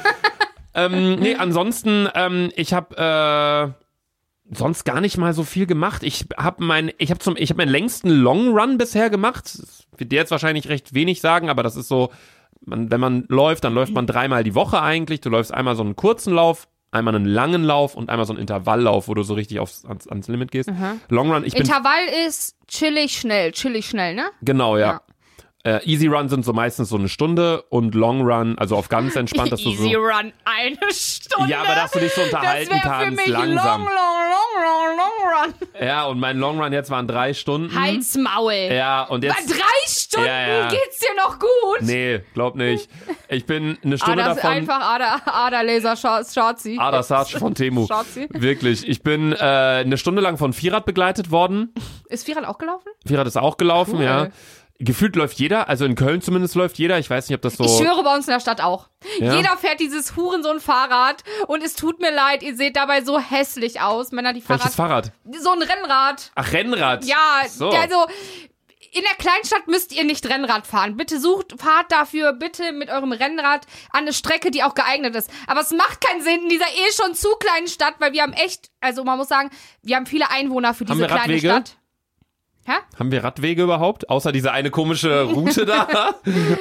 ähm, nee, ansonsten, ähm, ich habe äh, sonst gar nicht mal so viel gemacht. Ich habe mein, ich habe zum, ich habe meinen längsten Long Run bisher gemacht. Das wird dir jetzt wahrscheinlich recht wenig sagen, aber das ist so, man, wenn man läuft, dann läuft man dreimal die Woche eigentlich. Du läufst einmal so einen kurzen Lauf, einmal einen langen Lauf und einmal so einen Intervalllauf, wo du so richtig aufs, ans, ans Limit gehst. Long Run, ich bin Intervall ist chillig schnell, chillig schnell, ne? Genau, ja. Ja. Äh, Easy Run sind so meistens so eine Stunde und Long Run, also auf ganz entspannt, dass du Easy so... Run, eine Stunde. Ja, aber dass du dich so unterhalten das wäre für kannst, mich langsam. long, long, long, long, long run. Ja, und mein Long Run jetzt waren drei Stunden. Halsmaul. Ja, und Bei jetzt... drei Stunden Ja, ja. geht's dir noch gut. Nee, glaub nicht. Ich bin eine Stunde ah, das ist davon... einfach Ader, Aderlaser Shortzy. Ada Sarge von Temu. Shortzy. Wirklich. Ich bin äh, eine Stunde lang von Vierrad begleitet worden. Ist Vierrad auch gelaufen? Vierrad ist auch gelaufen, Cool. ja. Gefühlt läuft jeder, also in Köln zumindest läuft jeder. Ich weiß nicht, ob das so... Ich schwöre, bei uns in der Stadt auch. Ja? Jeder fährt dieses Hurensohn-Fahrrad und es tut mir leid, ihr seht dabei so hässlich aus. Männer, die Fahrrad... Welches Fahrrad? So ein Rennrad. Ach, Rennrad. Ja, So. also... In der Kleinstadt müsst ihr nicht Rennrad fahren. Bitte sucht, fahrt dafür bitte mit eurem Rennrad an eine Strecke, die auch geeignet ist. Aber es macht keinen Sinn in dieser eh schon zu kleinen Stadt, weil wir haben echt, also man muss sagen, wir haben viele Einwohner für Haben diese wir kleine Radwege? Stadt. Hä? Haben wir Radwege überhaupt? Außer diese eine komische Route da?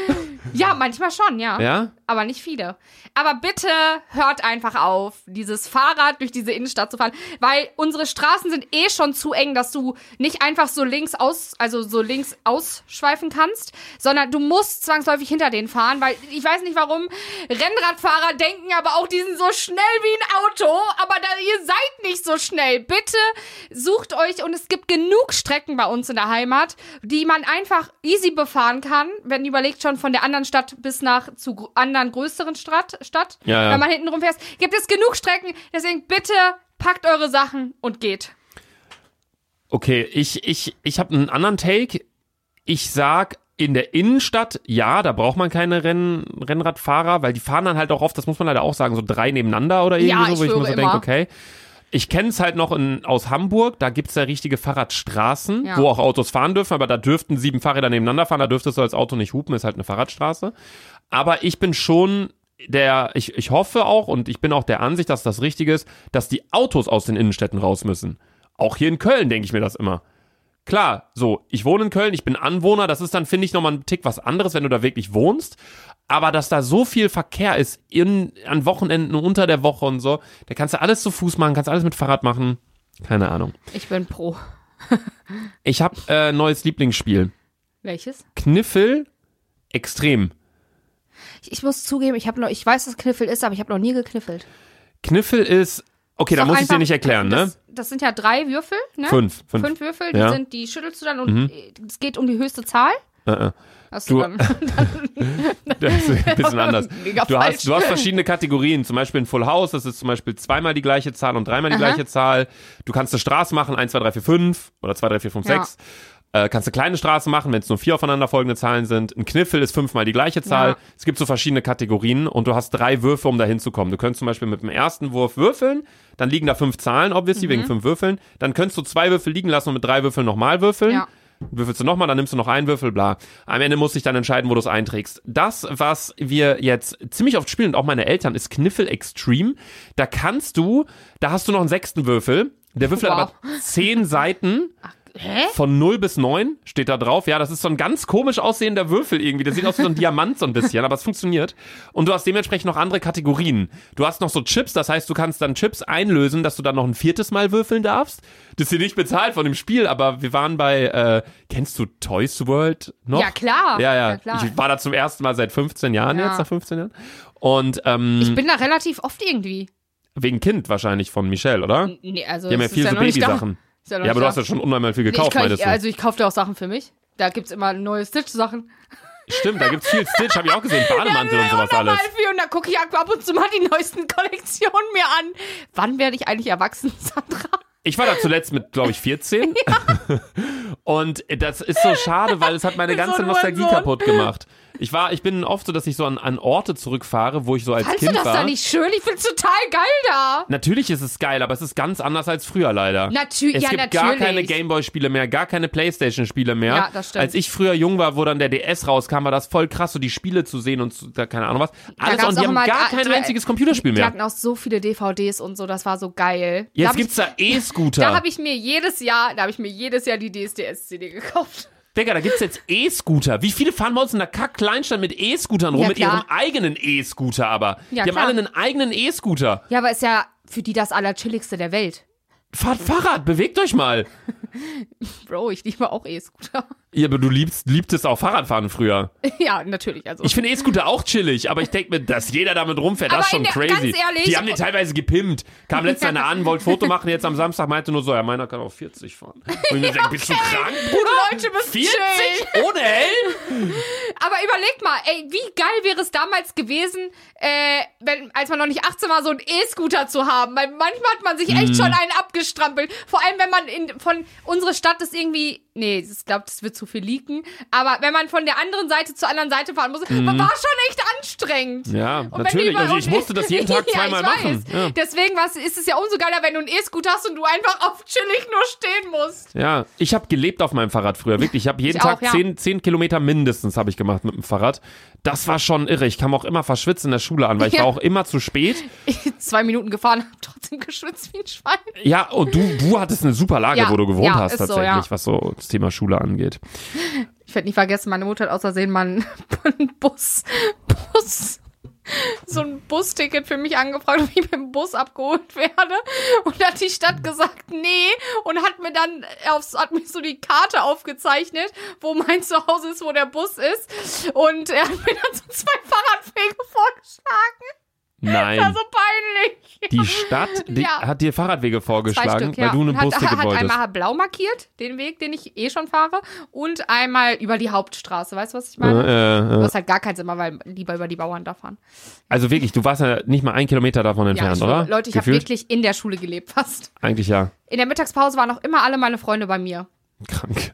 Ja, manchmal schon, ja. Ja? Aber nicht viele. Aber bitte hört einfach auf, dieses Fahrrad durch diese Innenstadt zu fahren, weil unsere Straßen sind eh schon zu eng, dass du nicht einfach so links aus, also so links ausschweifen kannst, sondern du musst zwangsläufig hinter denen fahren, weil ich weiß nicht warum, Rennradfahrer denken aber auch, die sind so schnell wie ein Auto, aber da, ihr seid nicht so schnell. Bitte sucht euch, und es gibt genug Strecken bei uns in der Heimat, die man einfach easy befahren kann, wenn ihr überlegt schon von der anderen Stadt bis nach zu gr- anderen größeren Stadt, Stadt Ja, ja. wenn man hinten rumfährt, gibt es genug Strecken, deswegen bitte packt eure Sachen und geht. Okay, ich, ich, ich habe einen anderen Take. Ich sag, in der Innenstadt, ja, da braucht man keine Renn, Rennradfahrer, weil die fahren dann halt auch oft, das muss man leider auch sagen, so drei nebeneinander oder irgendwie Ja, so, ich wo ich mir schwöre so denke, immer. okay. Ich kenne es halt noch in, aus Hamburg, da gibt's ja richtige Fahrradstraßen, Ja. wo auch Autos fahren dürfen, aber da dürften sieben Fahrräder nebeneinander fahren, da dürftest du als Auto nicht hupen, ist halt eine Fahrradstraße. Aber ich bin schon der, ich, ich hoffe auch und ich bin auch der Ansicht, dass das richtig ist, dass die Autos aus den Innenstädten raus müssen. Auch hier in Köln denke ich mir das immer. Klar, so, ich wohne in Köln, ich bin Anwohner, das ist dann, finde ich, nochmal ein Tick was anderes, wenn du da wirklich wohnst. Aber dass da so viel Verkehr ist, in, an Wochenenden, unter der Woche und so, da kannst du alles zu Fuß machen, kannst alles mit Fahrrad machen. Keine Ahnung. Ich bin pro. Ich habe äh, neues Lieblingsspiel. Welches? Kniffel extrem. Ich, ich muss zugeben, ich habe noch, ich weiß, was Kniffel ist, aber ich habe noch nie gekniffelt. Kniffel ist, okay, Ist da doch muss ich dir einfach- nicht erklären, ne? Das, das sind ja drei Würfel, ne? Fünf. Fünf. Fünf Würfel, die Ja. sind, die schüttelst du dann und äh, es geht um die höchste Zahl. Äh, äh. Hast Du- du dann, Das ist ein bisschen anders. Mega Du falsch. hast, du hast verschiedene Kategorien, zum Beispiel in Full House, das ist zum Beispiel zweimal die gleiche Zahl und dreimal die Aha. gleiche Zahl. Du kannst eine Straße machen, eins, zwei, drei, vier, fünf oder zwei, drei, vier, fünf, Ja. sechs. Äh, kannst du kleine Straßen machen, wenn es nur vier aufeinanderfolgende Zahlen sind. Ein Kniffel ist fünfmal die gleiche Zahl. Ja. Es gibt so verschiedene Kategorien und du hast drei Würfe, um da hinzukommen. Du könntest zum Beispiel mit dem ersten Wurf würfeln, dann liegen da fünf Zahlen, obviously, mhm. wegen fünf Würfeln. Dann könntest du zwei Würfel liegen lassen und mit drei Würfeln nochmal würfeln. Ja. Würfelst du nochmal, dann nimmst du noch einen Würfel, bla. Am Ende musst du dich dann entscheiden, wo du es einträgst. Das, was wir jetzt ziemlich oft spielen, und auch meine Eltern, ist Kniffel Extreme. Da kannst du, da hast du noch einen sechsten Würfel. Der Würfel Wow. hat aber zehn Seiten. Hä? Von null bis neun steht da drauf. Ja, das ist so ein ganz komisch aussehender Würfel irgendwie. Der sieht aus wie so ein Diamant so ein bisschen, aber es funktioniert. Und du hast dementsprechend noch andere Kategorien. Du hast noch so Chips, das heißt, du kannst dann Chips einlösen, dass du dann noch ein viertes Mal würfeln darfst. Das ist hier nicht bezahlt von dem Spiel, aber wir waren bei, äh, kennst du Toys World noch? Ja, klar. Ja, ja. Ja, klar. Ich war da zum ersten Mal seit fünfzehn Jahren Ja. jetzt, nach fünfzehn Jahren. Und, ähm, Ich bin da relativ oft irgendwie. wegen Kind wahrscheinlich von Michelle, oder? Nee, also Die haben ja es ist viel so noch nicht da. Babysachen. Ist ja, noch Ja, aber nicht du hast da. ja schon unnormal viel Nee, gekauft, ich kann, meintest ich, du. also ich kaufe da auch Sachen für mich. Da gibt's immer neue Stitch-Sachen. Stimmt, da gibt's viel Stitch, hab ich auch gesehen, Bademantel und sowas alles. Viel und da gucke ich ab und zu mal die neuesten Kollektionen mir an. Wann werde ich eigentlich erwachsen, Sandra? Ich war da zuletzt mit, glaube ich, vierzehn. Und das ist so schade, weil es hat meine So ganze ein Nostalgie Hurensohn. kaputt gemacht. Ich war, ich bin oft so, dass ich so an, an Orte zurückfahre, wo ich so als Fandst Kind du das war. da nicht schön? Ich find's total geil da. Natürlich ist es geil, aber es ist ganz anders als früher leider. Natü- es ja, gibt gar natürlich. keine Gameboy-Spiele mehr, gar keine Playstation-Spiele mehr. Ja, das stimmt. Als ich früher jung war, wo dann der D S rauskam, war das voll krass, so die Spiele zu sehen und zu, da, keine Ahnung was. Alles gab's und die auch haben immer- gar die- kein die- einziges Computerspiel Die mehr. hatten auch so viele D V Ds und so, das war so geil. da Jetzt hab gibt's da ich, E-Scooter. Da habe ich mir jedes Jahr, da habe ich mir jedes Jahr die D S D S-C D gekauft. Digga, da gibt's jetzt E-Scooter. Wie viele fahren bei uns in der Kack-Kleinstadt mit E-Scootern rum, Ja, mit klar. ihrem eigenen E-Scooter aber? Ja, die klar. haben alle einen eigenen E-Scooter. Ja, aber ist ja für die das Allerchilligste der Welt. Fahrt Fahrrad, bewegt euch mal. Bro, ich liebe auch E-Scooter. Ja, aber du liebst, liebtest auch Fahrradfahren früher. Ja, natürlich. Also. Ich finde E-Scooter auch chillig, aber ich denke mir, dass jeder damit rumfährt, das ist Aber schon in der- crazy. ganz ehrlich- die haben den teilweise gepimpt. Kam letztes Jahr an, wollte Foto machen, jetzt am Samstag meinte nur so, ja, meiner kann auch vierzig fahren. Und ich mir denke, bist du krank, Bruder? Leute müssen vierzig chillen. ohne Helm? Aber überleg mal, ey, wie geil wäre es damals gewesen, äh, wenn, als man noch nicht achtzehn war, so einen E-Scooter zu haben. Weil manchmal hat man sich echt Mhm. schon einen abgestrampelt. Vor allem, wenn man in, von, unsere Stadt ist irgendwie, nee, ich glaube, das wird zu viel leaken. Aber wenn man von der anderen Seite zur anderen Seite fahren muss, man war schon echt anstrengend. Mhm. Ja, Und wenn natürlich. die bei Also ich uns- musste das jeden Tag Ja, zweimal ich machen. weiß. Ja. Deswegen was, ist es ja umso geiler, wenn du einen E-Scooter hast und du einfach auf chillig nur stehen musst. Ja, ich habe gelebt auf meinem Fahrrad früher, wirklich. Ich habe jeden Ich Tag auch, ja. zehn, zehn Kilometer mindestens habe ich gemacht mit dem Fahrrad. Das war schon irre. Ich kam auch immer verschwitzt in der Schule an, weil ich Ja. war auch immer zu spät. Ich bin zwei Minuten gefahren, hab trotzdem geschwitzt wie ein Schwein. Ja, und du, du hattest eine super Lage, Ja, wo du gewohnt ja, hast ist so, tatsächlich, ja. was so das Thema Schule angeht. Ich werde nie vergessen, meine Mutter hat aus Versehen mal einen Bus, Bus, so ein Busticket für mich angefragt, ob ich mit dem Bus abgeholt werde. Und hat die Stadt gesagt, nee. Und hat mir dann aufs, hat mir so die Karte aufgezeichnet, wo mein Zuhause ist, wo der Bus ist. Und er hat mir dann so zwei Fahrradwege vorgeschlagen. Das war Nein, so peinlich. die Stadt die Ja. hat dir Fahrradwege Zwei vorgeschlagen, Stück, ja. weil du eine Und hat, Busticket hat wolltest. einmal blau markiert, den Weg, den ich eh schon fahre. Und einmal über die Hauptstraße. Weißt du, was ich meine? Äh, äh, Du äh. hast halt gar keinen Sinn mehr, weil lieber über die Bauern da fahren. Also wirklich, du warst ja nicht mal einen Kilometer davon entfernt, ich, oder? Leute, ich habe Gefühlt? wirklich in der Schule gelebt, fast. Eigentlich ja. In der Mittagspause waren auch immer alle meine Freunde bei mir. Krank.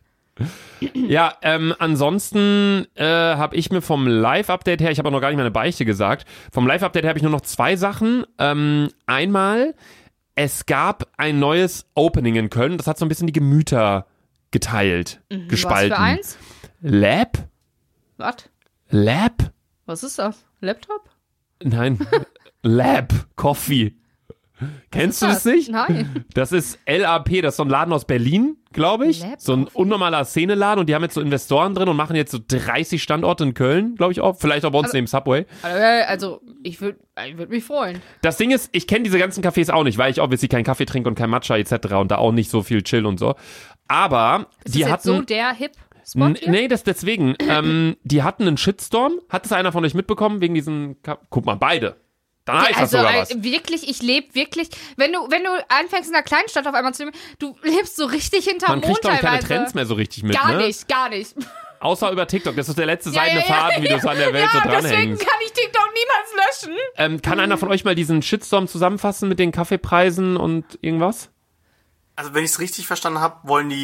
Ja, ähm, ansonsten äh, habe ich mir vom Live-Update her, ich habe auch noch gar nicht meine Beichte gesagt, vom Live-Update her habe ich nur noch zwei Sachen. Ähm, einmal, es gab ein neues Opening in Köln, das hat so ein bisschen die Gemüter geteilt, gespalten. Was für eins? Lab? Was? Lab? Was ist das? Laptop? Nein, Lab, Coffee. Kennst du das nicht? Nein. Das ist L A P, das ist so ein Laden aus Berlin, glaube ich. Lab So ein Coffee. unnormaler Szeneladen und die haben jetzt so Investoren drin und machen jetzt so dreißig Standorte in Köln, glaube ich auch. Vielleicht auch bei uns neben Subway. Also, ich würde ich würd mich freuen. Das Ding ist, ich kenne diese ganzen Cafés auch nicht, weil ich obviously keinen Kaffee trinke und kein Matcha et cetera und da auch nicht so viel chill und so. Aber Ist die das jetzt hatten... so der Hip-Spot N- hier? Nee, das deswegen. ähm, die hatten einen Shitstorm. Hat das einer von euch mitbekommen wegen diesen... Ka- Guck mal, beide. Dann heißt das Also sogar äh, was. wirklich, ich lebe wirklich, wenn du, wenn du anfängst in einer Kleinstadt auf einmal zu leben, du lebst so richtig hinterm Man kriegt Mond doch keine teilweise. Trends mehr so richtig mit, Gar ne? nicht, gar nicht. Außer über TikTok. Das ist der letzte Ja, seidene ja, ja, Faden, wie du es an der Welt ja, so deswegen dranhängst. kann ich TikTok niemals löschen. Ähm, kann einer von euch mal diesen Shitstorm zusammenfassen mit den Kaffeepreisen und irgendwas? Also wenn ich es richtig verstanden habe, wollen die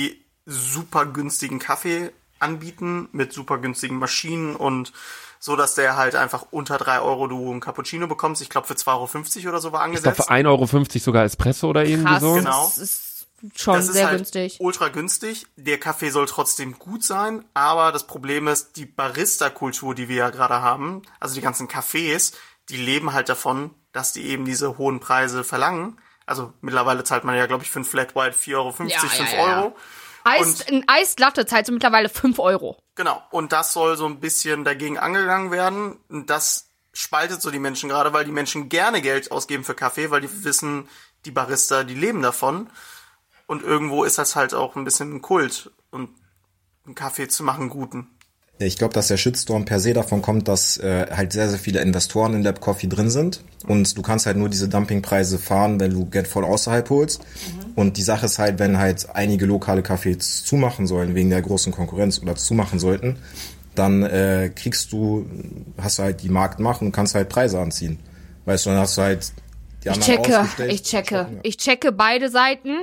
super günstigen Kaffee anbieten mit super günstigen Maschinen und so, dass der halt einfach unter drei Euro du einen Cappuccino bekommst. Ich glaube für zwei Euro fünfzig oder so war Ich angesetzt. glaube für ein Euro fünfzig sogar Espresso oder irgendwie Krass, so. Genau. das ist schon Das ist sehr halt günstig. ultra günstig. Der Kaffee soll trotzdem gut sein, aber das Problem ist, die Barista-Kultur, die wir ja gerade haben, also die ganzen Cafés, die leben halt davon, dass die eben diese hohen Preise verlangen. Also mittlerweile zahlt man ja, glaube ich, für ein Flat White vier Euro fünfzig, Ja, ja, fünf ja, ja. Euro. Eis, ein Eislatte zahlt so mittlerweile fünf Euro. Genau. Und das soll so ein bisschen dagegen angegangen werden. Und das spaltet so die Menschen gerade, weil die Menschen gerne Geld ausgeben für Kaffee, weil die wissen, die Barista, die leben davon. Und irgendwo ist das halt auch ein bisschen ein Kult, und einen Kaffee zu machen, guten. Ich glaube, dass der Shitstorm per se davon kommt, dass äh, halt sehr, sehr viele Investoren in Lab Coffee drin sind. Und du kannst halt nur diese Dumpingpreise fahren, wenn du Geld von außerhalb holst. Mhm. Und die Sache ist halt, wenn halt einige lokale Cafés zumachen sollen, wegen der großen Konkurrenz oder zumachen sollten, dann äh, kriegst du, hast du halt die Marktmacht und kannst halt Preise anziehen. Weißt du, dann hast du halt die Ich anderen checke, ausgestellt. ich checke. Ja. Ich checke beide Seiten.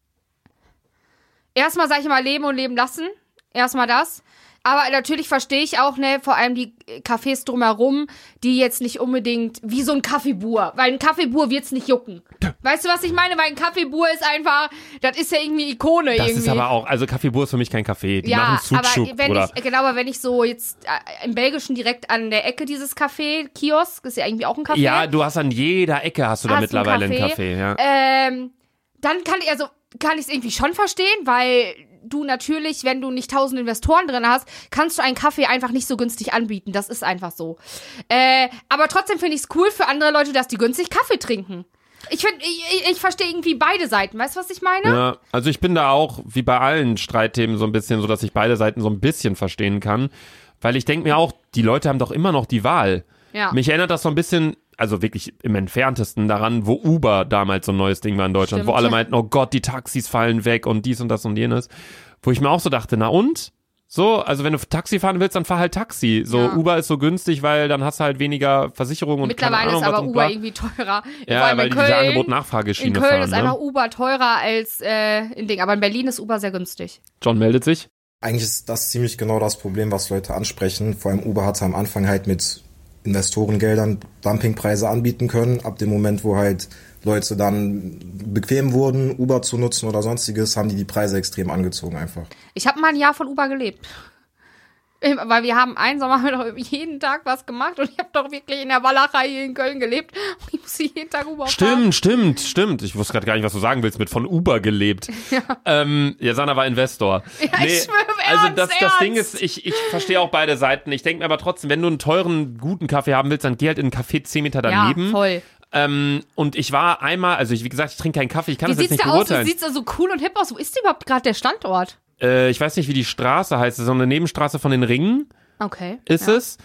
Erstmal sage ich mal leben und leben lassen. Erstmal das. Aber natürlich verstehe ich auch, ne, vor allem die Cafés drumherum, die jetzt nicht unbedingt wie so ein Kaffeebur. Weil ein Kaffeebur wird's nicht jucken. Weißt du, was ich meine? Weil ein Kaffeebur ist einfach, das ist ja irgendwie Ikone Das irgendwie. ist aber auch, also Kaffeebur ist für mich kein Kaffee. Die ja, machen aber Sucuk, wenn oder? ich, genau, aber wenn ich so jetzt äh, im Belgischen direkt an der Ecke dieses Café, Kiosk, ist ja irgendwie auch ein Café. Ja, du hast an jeder Ecke hast du da Hast mittlerweile einen einen Kaffee? Kaffee, ja. Ähm, dann kann ich, also, kann ich es irgendwie schon verstehen, weil du natürlich, wenn du nicht tausend Investoren drin hast, kannst du einen Kaffee einfach nicht so günstig anbieten. Das ist einfach so. Äh, aber trotzdem finde ich es cool für andere Leute, dass die günstig Kaffee trinken. Ich finde, ich, ich, ich verstehe irgendwie beide Seiten. Weißt du, was ich meine? Ja, also ich bin da auch, wie bei allen Streitthemen, so ein bisschen so, dass ich beide Seiten so ein bisschen verstehen kann. Weil ich denke mir auch, die Leute haben doch immer noch die Wahl. Ja. Mich erinnert das so ein bisschen, also wirklich im Entferntesten daran, wo Uber damals so ein neues Ding war in Deutschland, Stimmt, wo alle ja. meinten, oh Gott, die Taxis fallen weg und dies und das und jenes. Wo ich mir auch so dachte, na und? So, also wenn du Taxi fahren willst, dann fahr halt Taxi. So, Ja. Uber ist so günstig, weil dann hast du halt weniger Versicherung und Mittlerweile keine Ahnung, ist aber was und Uber bla. irgendwie teurer. Vor Ja, allem weil in die diese Köln, Angebot-Nachfrageschiene in Köln fahren. ist Ne? einfach Uber teurer als äh, in Ding. Aber in Berlin ist Uber sehr günstig. John meldet sich. Eigentlich ist das ziemlich genau das Problem, was Leute ansprechen. Vor allem Uber hatte am Anfang halt mit Investorengeldern Dumpingpreise anbieten können. Ab dem Moment, wo halt Leute dann bequem wurden, Uber zu nutzen oder sonstiges, haben die die Preise extrem angezogen einfach. Ich habe mal ein Jahr von Uber gelebt. Weil wir haben einen Sommer haben wir doch jeden Tag was gemacht und ich habe doch wirklich in der Walachei hier in Köln gelebt und ich musste jeden Tag Uber fahren. Stimmt, stimmt, stimmt. Ich wusste gerade gar nicht, was du sagen willst mit von Uber gelebt. Ja, ähm, ja Sana war Investor. Ja, ich schwöre, also ernst, das, das ernst. Ding ist, ich, ich verstehe auch beide Seiten. Ich denke mir aber trotzdem, wenn du einen teuren, guten Kaffee haben willst, dann geh halt in einen Café zehn Meter daneben. Ja, voll. Ähm, und ich war einmal, also ich, wie gesagt, ich trinke keinen Kaffee, ich kann Wie das jetzt sieht's nicht da aus? beurteilen. Sieht's da so cool und hip aus? Wo ist überhaupt gerade der Standort? Äh, ich weiß nicht, wie die Straße heißt. Das ist so eine Nebenstraße von den Ringen. Okay. Ist ja. es.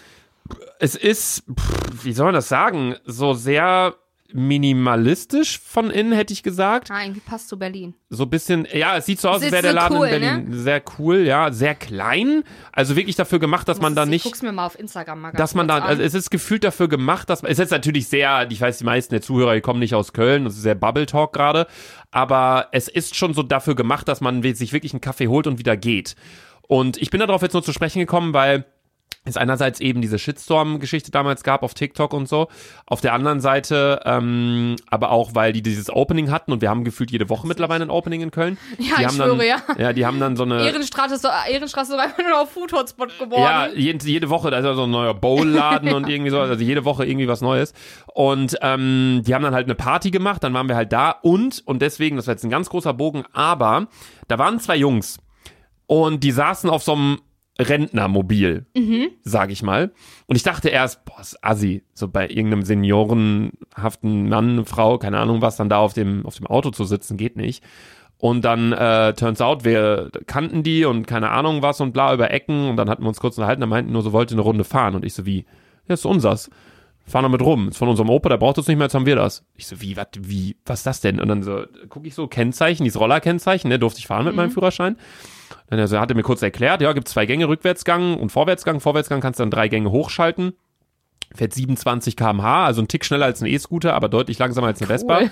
Es ist, pff, wie soll man das sagen, so sehr minimalistisch von innen, hätte ich gesagt. Ah, irgendwie passt zu Berlin. So ein bisschen, ja, es sieht so aus, Es als ist wäre der so Laden cool, in Berlin sehr cool, ja, sehr klein. Also wirklich dafür gemacht, dass man da Ich nicht, guck's mir mal auf Instagram mal ganz dass man da, kurz an. also es ist gefühlt dafür gemacht, dass man, es ist jetzt natürlich sehr, ich weiß, die meisten der Zuhörer, die kommen nicht aus Köln, das ist sehr Bubble Talk gerade, aber es ist schon so dafür gemacht, dass man sich wirklich einen Kaffee holt und wieder geht. Und ich bin darauf jetzt nur zu sprechen gekommen, weil es einerseits eben diese Shitstorm-Geschichte damals gab auf TikTok und so, auf der anderen Seite aber aber auch, weil die dieses Opening hatten und wir haben gefühlt jede Woche mittlerweile ein Opening in Köln. Ja, die ich haben schwöre, dann, ja. Ja, die haben dann so eine... Ehrenstraße ist so, Ehrenstraße ist einfach nur noch Food Hotspot geworden. Ja, jede, jede Woche, da ist ja so ein neuer Bowl-Laden und irgendwie so, also jede Woche irgendwie was Neues. Und ähm, die haben dann halt eine Party gemacht, dann waren wir halt da und, und deswegen, das war jetzt ein ganz großer Bogen, aber da waren zwei Jungs und die saßen auf so einem Rentnermobil, mhm. sag ich mal. Und ich dachte erst, boah, ist assi, so bei irgendeinem seniorenhaften Mann, Frau, keine Ahnung was, dann da auf dem, auf dem Auto zu sitzen, geht nicht. Und dann, äh, turns out, wir kannten die und keine Ahnung was und bla über Ecken und dann hatten wir uns kurz unterhalten, da meinten nur so, wollte eine Runde fahren und ich so, wie? Ja, ist unsers. Fahren damit rum. Ist von unserem Opa, der braucht uns nicht mehr, jetzt haben wir das. Ich so, wie, wat, wie, was ist das denn? Und dann so, gucke ich so, Kennzeichen, dieses Rollerkennzeichen, ne, durfte ich fahren mit mhm. meinem Führerschein. Dann also, hat er mir kurz erklärt, ja, gibt zwei Gänge, Rückwärtsgang und Vorwärtsgang. Vorwärtsgang kannst du dann drei Gänge hochschalten. Fährt siebenundzwanzig Kilometer pro Stunde, also ein Tick schneller als ein E-Scooter, aber deutlich langsamer als eine Cool. Vespa.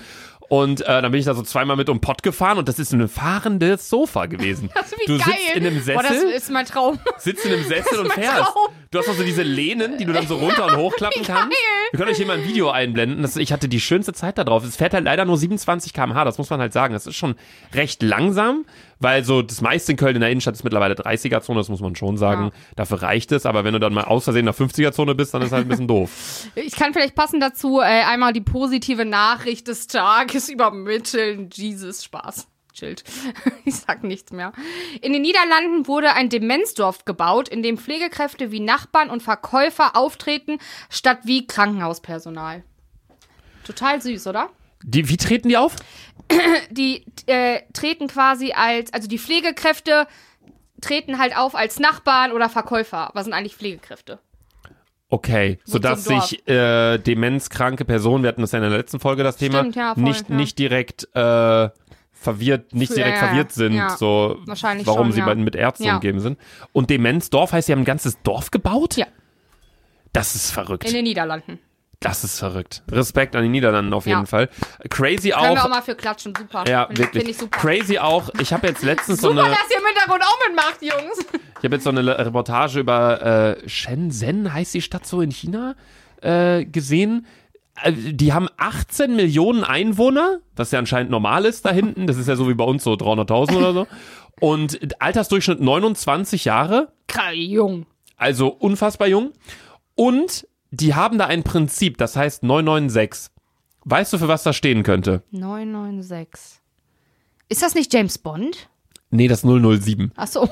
Und äh, dann bin ich da so zweimal mit um den Pott gefahren und das ist ein fahrendes Sofa gewesen. Das ist wie du geil. sitzt in einem Sessel, Boah, das ist mein Traum. sitzt in einem Sessel und mein fährst. Traum. Du hast auch so diese Lehnen, die du dann so runter und hochklappen Wie kannst. geil. Wir können euch hier mal ein Video einblenden. Das, ich hatte die schönste Zeit da drauf. Es fährt halt leider nur siebenundzwanzig Kilometer pro Stunde, das muss man halt sagen. Das ist schon recht langsam, weil so das meiste in Köln in der Innenstadt ist mittlerweile dreißiger-Zone, das muss man schon sagen. Ja. Dafür reicht es, aber wenn du dann mal aus Versehen in der fünfziger-Zone bist, dann ist halt ein bisschen doof. Ich kann vielleicht passend dazu äh, einmal die positive Nachricht des Tages übermitteln. Jesus, Spaß. Chillt. Ich sag nichts mehr. In den Niederlanden wurde ein Demenzdorf gebaut, in dem Pflegekräfte wie Nachbarn und Verkäufer auftreten, statt wie Krankenhauspersonal. Total süß, oder? Die, wie treten die auf? Die äh, treten quasi als, also die Pflegekräfte treten halt auf als Nachbarn oder Verkäufer. Was sind eigentlich Pflegekräfte? Okay, So sodass zum Dorf. sich äh, demenzkranke Personen, wir hatten das ja in der letzten Folge das Thema, Stimmt, ja, voll, nicht, ja. nicht direkt äh, verwirrt, nicht Für- direkt ja, verwirrt sind, ja. so Wahrscheinlich warum schon, sie ja. bei, mit Ärzten Ja. umgeben sind. Und Demenzdorf heißt, sie haben ein ganzes Dorf gebaut? Ja. Das ist verrückt. In den Niederlanden. Das ist verrückt. Respekt an die Niederlanden auf Ja. jeden Fall. Crazy Können wir auch auch. mal für klatschen, super. Ja, Find- wirklich. Find ich super. Crazy auch. Ich habe jetzt letztens so Super, eine, dass ihr im Hintergrund auch mitmacht, Jungs. ich habe jetzt so eine Reportage über äh, Shenzhen, heißt die Stadt so in China, äh, gesehen. Äh, Die haben achtzehn Millionen Einwohner, was ja anscheinend normal ist da hinten. Das ist ja so wie bei uns so dreihunderttausend oder so. Und Altersdurchschnitt neunundzwanzig Jahre. Geil, jung. Also unfassbar jung. Und die haben da ein Prinzip, das heißt neun neun sechs. Weißt du, für was das stehen könnte? neun neun sechs. Ist das nicht James Bond? Nee, das null null sieben. Ach so.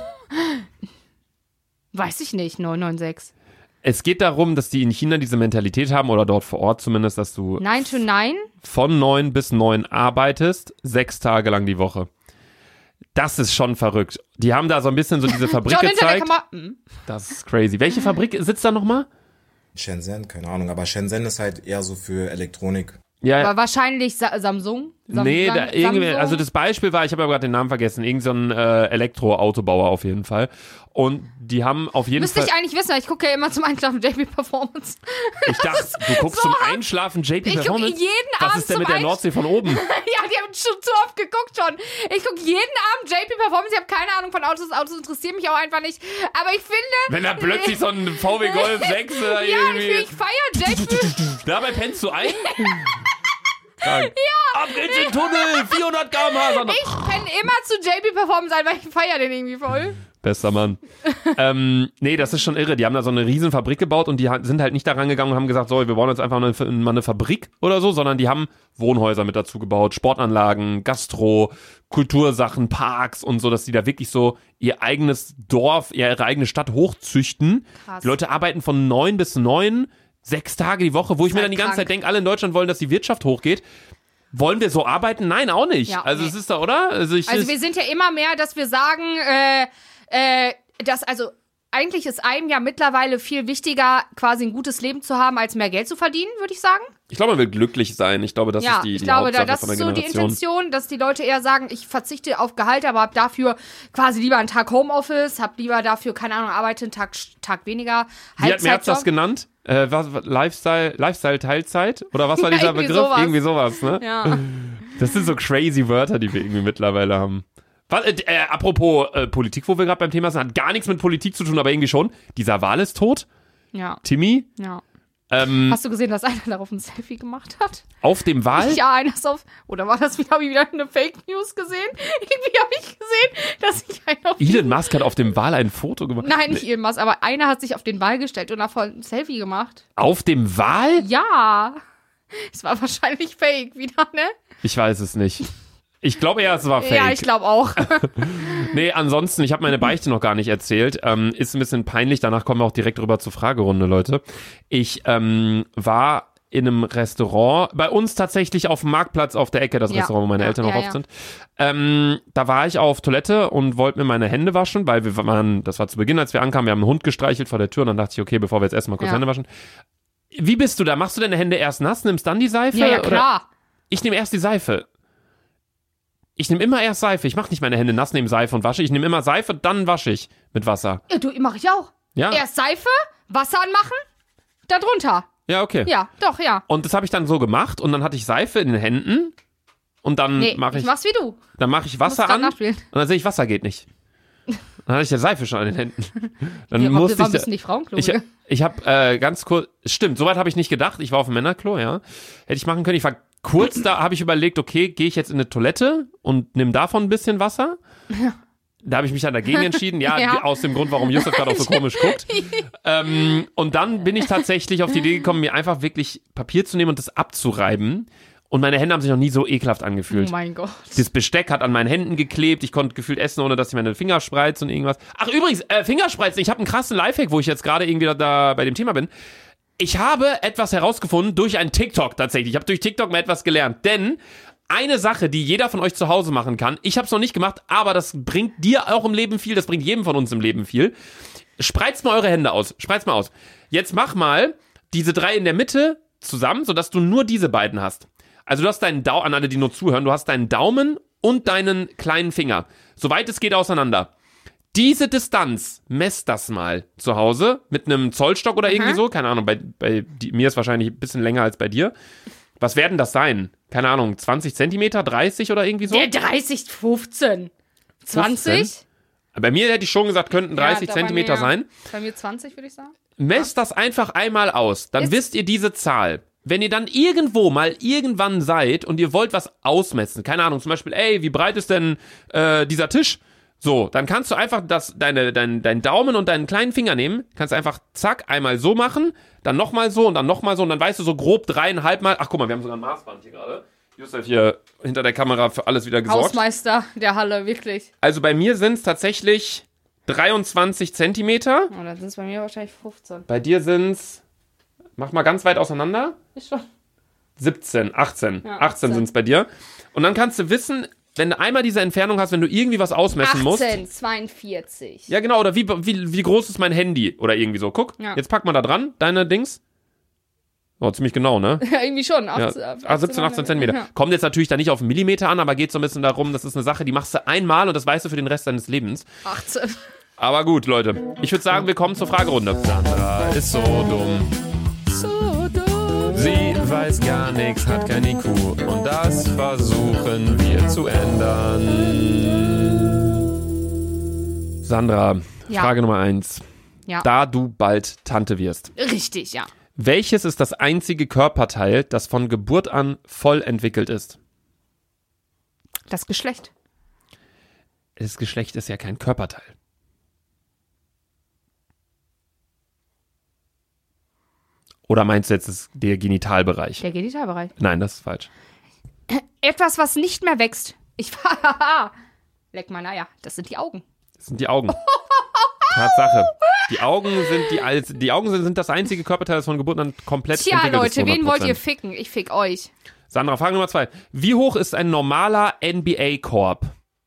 Weiß ich nicht, neun neun sechs. Es geht darum, dass die in China diese Mentalität haben, oder dort vor Ort zumindest, dass du neun to neun? von neun bis neun arbeitest, sechs Tage lang die Woche. Das ist schon verrückt. Die haben da so ein bisschen so diese Fabrik John hinter der gezeigt. Kamera. Hm. Das ist crazy. Welche Fabrik sitzt da nochmal? Shenzhen, keine Ahnung, aber Shenzhen ist halt eher so für Elektronik. Ja, Aber wahrscheinlich Sa Samsung. Sam nee, Sam da, irgendwie, Samsung? also das Beispiel war, ich habe aber gerade den Namen vergessen, irgend so ein äh, Elektroautobauer auf jeden Fall. Und die haben auf jeden Müsste Fall... ich eigentlich wissen, weil ich gucke ja immer zum Einschlafen J P Performance. Ich dachte, du guckst so zum hart. Einschlafen J P Ich gucke Performance? jeden Was Abend ist denn zum mit der Einsch- Nordsee von oben? Ja, die haben schon zu oft geguckt schon. Ich gucke jeden Abend J P Performance. Ich habe keine Ahnung von Autos. Autos interessieren mich auch einfach nicht. Aber ich finde... Wenn da plötzlich so ein V W Golf sechs äh, Ja, ich, irgendwie... ich feiere J P. Dabei pennst du ein? Ja. Ab geht's in den Tunnel, vierhundert Kilometer pro Stunde. Ich penne immer zu J P Performance ein, weil ich feiere den irgendwie voll. Bester Mann. ähm, nee, das ist schon irre. Die haben da so eine riesen Fabrik gebaut und die ha- sind halt nicht da rangegangen und haben gesagt, so, wir bauen jetzt einfach mal eine, mal eine Fabrik oder so, sondern die haben Wohnhäuser mit dazu gebaut, Sportanlagen, Gastro, Kultursachen, Parks und so, dass die da wirklich so ihr eigenes Dorf, ihre eigene Stadt hochzüchten. Krass. Die Leute arbeiten von neun bis neun, sechs Tage die Woche, wo ich mir halt dann die ganze krank. Zeit denke, alle in Deutschland wollen, dass die Wirtschaft hochgeht. Wollen wir so arbeiten? Nein, auch nicht. Ja, also nee. es ist da, oder? Also, ich, Also wir sind ja immer mehr, dass wir sagen, äh, äh, dass also eigentlich ist einem ja mittlerweile viel wichtiger, quasi ein gutes Leben zu haben, als mehr Geld zu verdienen, würde ich sagen. ich glaube, man will glücklich sein. Ich glaube, das ja, ist die, ich die glaube, da, Hauptsache das von der ist so die Generation. Intention, dass die Leute eher sagen, ich verzichte auf Gehalt, aber hab dafür quasi lieber einen Tag Homeoffice, hab lieber dafür, keine Ahnung, arbeite einen Tag, Tag weniger, Wie hat Merz das Halbzeitjob. genannt? Äh, was, was, Lifestyle, Lifestyle Teilzeit? Oder was war Ja, dieser irgendwie Begriff? sowas. Irgendwie sowas, ne? Ja. Das sind so crazy Wörter, die wir irgendwie mittlerweile haben. Was, äh, äh, apropos äh, Politik, wo wir gerade beim Thema sind, hat gar nichts mit Politik zu tun, aber irgendwie schon. Dieser Wahl ist tot. Ja, Timmy, ja. ähm, Hast du gesehen, dass einer darauf ein Selfie gemacht hat? auf dem Wahl. Ja, einer ist auf. Oder war das wieder, habe ich wieder eine Fake News gesehen? Irgendwie habe ich gesehen, dass ich einer auf. Elon Musk hat auf dem Wahl ein Foto gemacht. Nein, nicht Elon Musk, aber einer hat sich auf den Ball gestellt und davor ein Selfie gemacht. Auf dem Wahl? Ja. Es war wahrscheinlich fake wieder, ne? Ich weiß es nicht. Ich glaube eher, es war fake. Ja, ich glaube auch. Nee, ansonsten, ich habe meine Beichte noch gar nicht erzählt. Ähm, ist ein bisschen peinlich, danach kommen wir auch direkt rüber zur Fragerunde, Leute. Ich ähm, war in einem Restaurant, bei uns tatsächlich auf dem Marktplatz auf der Ecke, das Ja. Restaurant, wo meine Ja, Eltern noch ja, oft ja. sind. Ähm, da war ich auf Toilette und wollte mir meine Hände waschen, weil wir waren, das war zu Beginn, als wir ankamen, wir haben einen Hund gestreichelt vor der Tür und dann dachte ich, okay, bevor wir jetzt essen, mal kurz Ja. Hände waschen. Wie bist du da? Machst du deine Hände erst nass, nimmst dann die Seife? Ja, ja, Oder? klar. Ich nehme erst die Seife. Ich nehme immer erst Seife. Ich mache nicht meine Hände nass, nehme Seife und wasche. Ich nehme immer Seife, dann wasche ich mit Wasser. Ja, du, mach ich auch. Ja? Erst Seife, Wasser anmachen, da drunter. Ja, okay. Ja, doch, ja. Und das habe ich dann so gemacht und dann hatte ich Seife in den Händen und dann Nee, mache ich, ich mach's wie du. dann mache ich Wasser grad an nachspielen. und dann sehe ich, Wasser geht nicht. Dann hatte ich ja Seife schon an den Händen. Dann Ja, musste warum ich, bist du nicht Frauenklo? ich, ich habe äh, ganz kurz, stimmt, soweit habe ich nicht gedacht. Ich war auf dem Männerklo, ja. Hätte ich machen können. Ich war kurz, da habe ich überlegt, okay, gehe ich jetzt in eine Toilette und nimm davon ein bisschen Wasser. Ja. Da habe ich mich dann dagegen entschieden, ja, Ja. aus dem Grund, warum Yusuf gerade auch so komisch guckt. ähm, und dann bin ich tatsächlich auf die Idee gekommen, mir einfach wirklich Papier zu nehmen und das abzureiben. Und meine Hände haben sich noch nie so ekelhaft angefühlt. Oh mein Gott. Das Besteck hat an meinen Händen geklebt. Ich konnte gefühlt essen, ohne dass ich meine Finger spreiz und irgendwas. Ach, übrigens, äh, Fingerspreizen. Ich habe einen krassen Lifehack, wo ich jetzt gerade irgendwie da, da bei dem Thema bin. Ich habe etwas herausgefunden durch einen TikTok tatsächlich. Ich habe durch TikTok mal etwas gelernt. Denn eine Sache, die jeder von euch zu Hause machen kann, ich habe es noch nicht gemacht, aber das bringt dir auch im Leben viel, das bringt jedem von uns im Leben viel. Spreizt mal eure Hände aus. Spreizt mal aus. Jetzt mach mal diese drei in der Mitte zusammen, sodass du nur diese beiden hast. Also du hast deinen Daumen, an alle, die nur zuhören, du hast deinen Daumen und deinen kleinen Finger. Soweit es geht auseinander. Diese Distanz, messt das mal zu Hause mit einem Zollstock oder irgendwie so. Keine Ahnung, bei, bei die, mir ist wahrscheinlich ein bisschen länger als bei dir. Was werden das sein? Keine Ahnung, zwanzig Zentimeter, dreißig oder irgendwie so? Der dreißig, fünfzehn. zwanzig? fünfzehn? Bei mir hätte ich schon gesagt, könnten dreißig Ja, da bei Zentimeter mir- sein. Bei mir zwanzig, würde ich sagen. Messt das einfach einmal aus. Dann Ist- wisst ihr diese Zahl. Wenn ihr dann irgendwo mal irgendwann seid und ihr wollt was ausmessen, keine Ahnung, zum Beispiel, ey, wie breit ist denn äh, dieser Tisch? So, dann kannst du einfach das, deine, dein, dein Daumen und deinen kleinen Finger nehmen, kannst einfach zack, einmal so machen, dann nochmal so und dann nochmal so und dann weißt du so grob dreieinhalb Mal, ach guck mal, wir haben sogar ein Maßband hier gerade. Josef hier hinter der Kamera für alles wieder gesorgt. Hausmeister der Halle, wirklich. Also bei mir sind es tatsächlich dreiundzwanzig Zentimeter, Oh, dann sind es bei mir wahrscheinlich fünfzehn. bei dir sind es, mach mal ganz weit auseinander. Ist schon. siebzehn, achtzehn. Ja, achtzehn achtzehn. sind es bei dir. Und dann kannst du wissen, wenn du einmal diese Entfernung hast, wenn du irgendwie was ausmessen musst. achtzehn, zweiundvierzig. Ja, genau. Oder wie, wie, wie groß ist mein Handy? Oder irgendwie so. Guck, Ja. jetzt pack mal da dran, deine Dings. Oh, ziemlich genau, ne? Ja, irgendwie schon. Ja. achtzehn, Ah, siebzehn, achtzehn Zentimeter. Ja. Kommt jetzt natürlich da nicht auf einen Millimeter an, aber geht so ein bisschen darum, das ist eine Sache, die machst du einmal und das weißt du für den Rest deines Lebens. achtzehn. Aber gut, Leute. Ich würde sagen, wir kommen zur Fragerunde. Sandra ist so dumm. So dumm. Sie weiß gar nichts, hat kein I Q. Und das versuchen wir zu ändern. Sandra, Ja. Frage Nummer eins. Ja. Da du bald Tante wirst. Richtig, ja. Welches ist das einzige Körperteil, das von Geburt an voll entwickelt ist? Das Geschlecht. Das Geschlecht ist ja kein Körperteil. Oder meinst du jetzt das, der Genitalbereich? Der Genitalbereich. Nein, das ist falsch. Etwas, was nicht mehr wächst. Ich war. Leck mal, naja, das sind die Augen. Das sind die Augen. Tatsache. Die Augen sind die, als- die Augen sind, sind das einzige Körperteil, das von Geburt an komplett Tja, entwickelt ist. Leute, wen wollt ihr hundert Prozent. ficken? Ich fick euch. Sandra, Frage Nummer zwei. Wie hoch ist ein normaler N B A-Korb?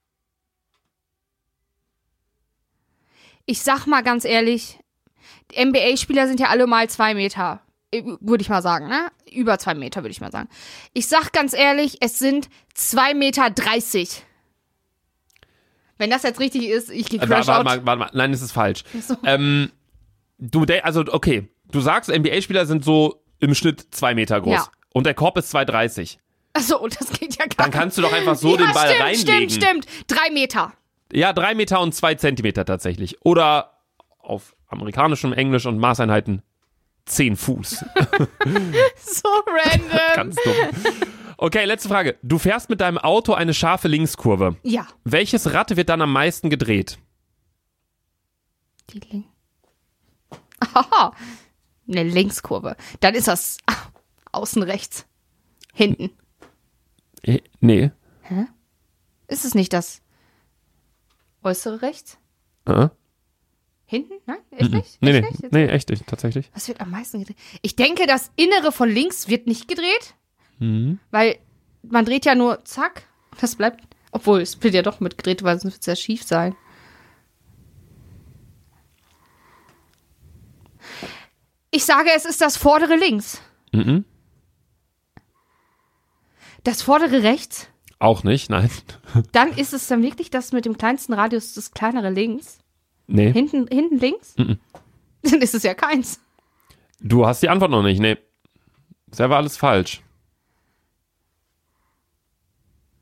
Ich sag mal ganz ehrlich, die N B A-Spieler sind ja alle mal zwei Meter. Würde ich mal sagen, ne? Über zwei Meter, würde ich mal sagen. Ich sag ganz ehrlich, es sind zwei Meter dreißig. Wenn das jetzt richtig ist, ich gehe Äh, crash warte, out. mal, warte mal. Nein, das ist falsch. So. Ähm, du, de- also, okay. Du sagst, N B A-Spieler sind so im Schnitt zwei Meter groß. Ja. Und der Korb ist zwei dreißig. Achso, das geht ja gar Dann nicht. kannst du doch einfach so ja, den Ball stimmt, reinlegen. Stimmt, stimmt. Drei Meter. Ja, drei Meter und zwei Zentimeter tatsächlich. Oder auf amerikanischem Englisch und Maßeinheiten zehn Fuß. So random. Ganz dumm. Okay, letzte Frage. Du fährst mit deinem Auto eine scharfe Linkskurve. Ja. Welches Rad wird dann am meisten gedreht? Die Link. Aha. Eine Linkskurve. Dann ist das ah, außen rechts. Hinten. Eh, Nee. Ist es nicht das äußere rechts? Äh? Hinten? Nein? Echt nicht? Nee, Echt nee, nicht? Jetzt- nee, echt nicht, tatsächlich. Was wird am meisten gedreht? Ich denke, das Innere von links wird nicht gedreht. Mhm. Weil man dreht ja nur zack. Das bleibt. Obwohl, es wird ja doch mit gedreht, weil sonst wird es ja schief sein. Ich sage, es ist das vordere links. Mhm. Das vordere rechts. Auch nicht, nein. Dann ist es dann wirklich das mit dem kleinsten Radius, das kleinere links. Nee. Hinten, hinten links? Mhm. Dann ist es ja keins. Du hast die Antwort noch nicht, nee. Das war alles falsch.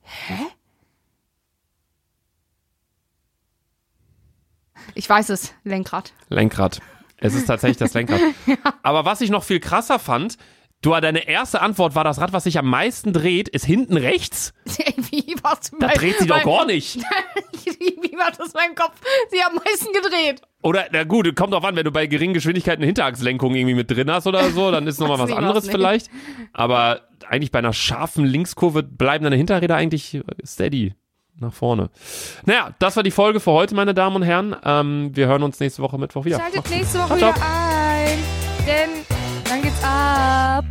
Ich weiß es, Lenkrad. Lenkrad. Es ist tatsächlich das Lenkrad. Ja. Aber was ich noch viel krasser fand, du, deine erste Antwort war, das Rad, was sich am meisten dreht, ist hinten rechts. Wie war's Da mein, dreht sie doch gar nicht. Wie war das mein Kopf? Sie hat am meisten gedreht. Oder, na gut, kommt drauf an, wenn du bei geringen Geschwindigkeiten eine Hinterachslenkung irgendwie mit drin hast oder so, dann ist nochmal was anderes vielleicht. Aber eigentlich bei einer scharfen Linkskurve bleiben deine Hinterräder eigentlich steady nach vorne. Naja, das war die Folge für heute, meine Damen und Herren. Ähm, wir hören uns nächste Woche Mittwoch wieder. Schaltet nächste Woche Ciao, ciao. wieder ein, denn dann geht's ab.